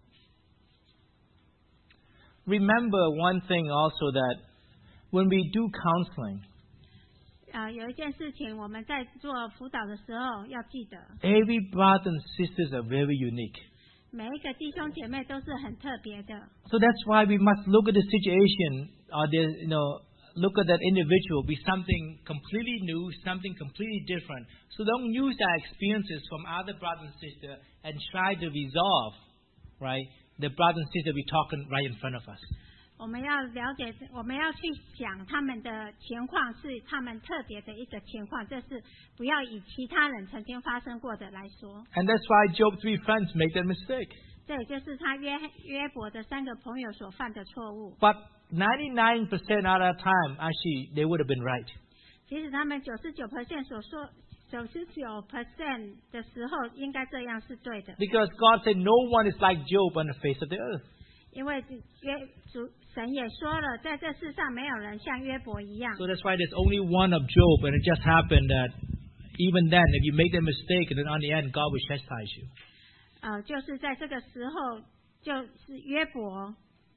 Remember one thing also, that when we do counseling, 啊、有一件事情我们在做辅导的时候要记得， every brother and sisters are very unique. 每一个弟兄姐妹都是很特别的。 So that's why we must look at the situation, or the, you know, look at that individual be something completely new, something completely different. So don't use our experiences from other brothers and sisters and try to resolve, right, the brothers and sisters we talking right in front of us. 我们要了解，我们要去讲他们的情况是他们特别的一个情况，这是不要以其他人曾经发生过的来说。 And that's why Job's three friends make that mistake. 这也就是他约约伯的三个朋友所犯的错误。 But ninety-nine percent out of the time, actually, they would have been right. 其实他们九十九 percent 所说，九十九 percent 的时候应该这样是对的， Because God said no one is like Job on the face of the earth. 因为约主神也说了，在这世上没有人像约伯一样。 So that's why there's only one of Job, and it just happened that even then, if you make that mistake, then on the end, God will chastise you. 呃，就是在这个时候，就是约伯，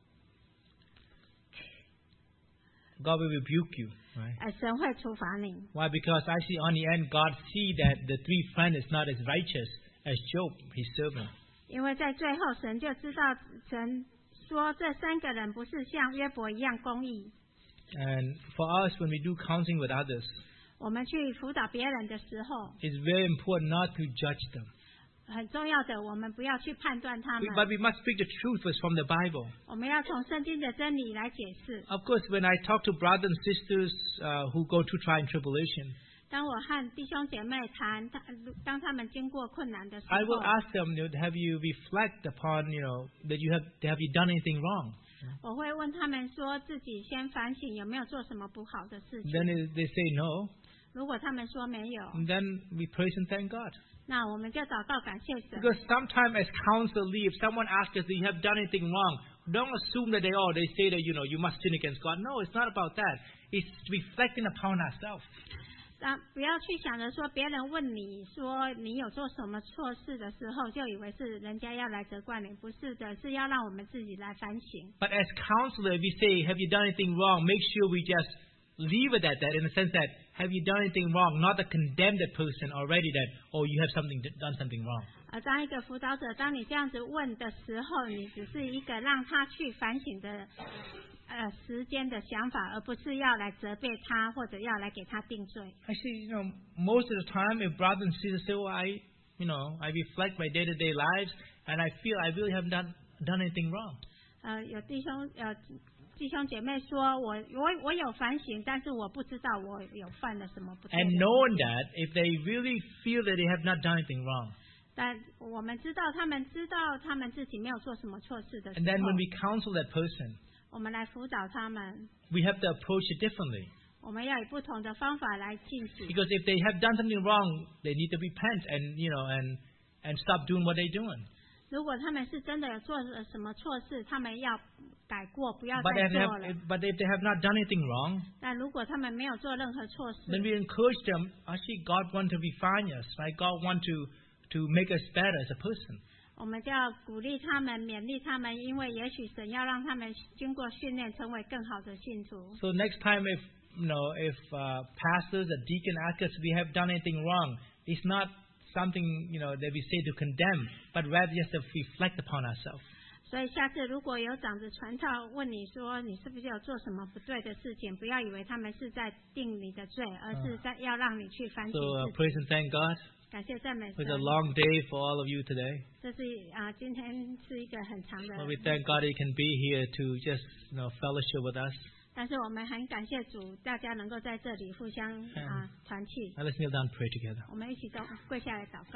God will rebuke you, right? 呃，神会处罚你。 Why? Because actually, on the end, God see that the three friends is not as righteous as Job, his servant. 因为在最后，神就知道，神说这三个人不是像约伯一样公义。 And for us, when we do counseling with others, 我们去辅导别人的时候， it's very important not to judge them. 很重要的，我们不要去判断他 We- 们， But we must speak the truth was from the Bible. 我们要从圣经的真理来解释。 Of course, when I talk to brothers and sisters uh, who go through trial and tribulation, 当我和弟兄姐妹谈，他当他们经过困难的时 I will 候， ask them, you know, have you reflect upon, you know, that you have have you done anything wrong? 我会问他们说自己先反省有没有做什么不好的事情。 Then if they say no, 如果他们说没有， then we praise and thank God. 那我们就祷告感谢神。 Because sometimes as counsel leave, someone asks us, do you have done anything wrong? Don't assume that they oh they say that you know you must sin against God. No, it's not about that. It's reflecting upon ourselves. 啊，不要去想着说别人问你说你有做什么错事的时候，就以为是人家要来责怪你，不是的，是要让我们自己来反省。 But as counselor, if we say, have you done anything wrong, make sure we just leave it at that, in the sense that, have you done anything wrong, not to condemn that person already that, oh, you have something done something wrong. 而当一个辅导者，当你这样子问的时候，你只是一个让他去反省的呃时间的想法，而不是要来责备他或者要来给他定罪。 Actually, you know, most of the time, if brothers and sisters say, "Oh, I, you know, I reflect my day-to-day lives, and I feel I really haven't done done anything wrong." 呃，有弟兄呃弟兄姐妹说，我我我有反省，但是我不知道我有犯了什么不对的。 And knowing that, if they really feel that they have not done anything wrong, 但我们知道，他们知道他们自己没有做什么错事的时 and then 候， when we counsel that person, 我们来辅导他们， we have to approach it differently. 我们要以不同的方法来进行。 Because if they have done something wrong, they need to repent and you know and and stop doing what they're doing. 如果他们是真的有做了什么错事，他们要改过，不要 But 再 if they 做了。 have, but if they have not done anything wrong, 但如果他们没有做任何错事， then we encourage them. Actually, God wants to refine us, right? God wants to to make us better as a person. 我们就要鼓励他们，勉励他们，因为也许神要让他们经过训练，成为更好的信徒。 So next time, if you know, if uh, pastors or deacon ask us if we have done anything wrong, it's not something you know that we say to condemn, but rather just to reflect upon ourselves. 所以下次如果有长子传道问你说你是不是有做什么不对的事情，不要以为他们是在定你的罪，而是在要让你去反省 So uh, 自己。 praise and thank God. 感谢赞美 It was 神 a。long day for all of you today. 这是啊、今天是一个很长的 Well, we thank God you can be here to just you know fellowship with us. 但是我们很感谢主，大家能够在这里互相啊、团契。 Now let's kneel down and pray together. 我们一起都跪下来祷告。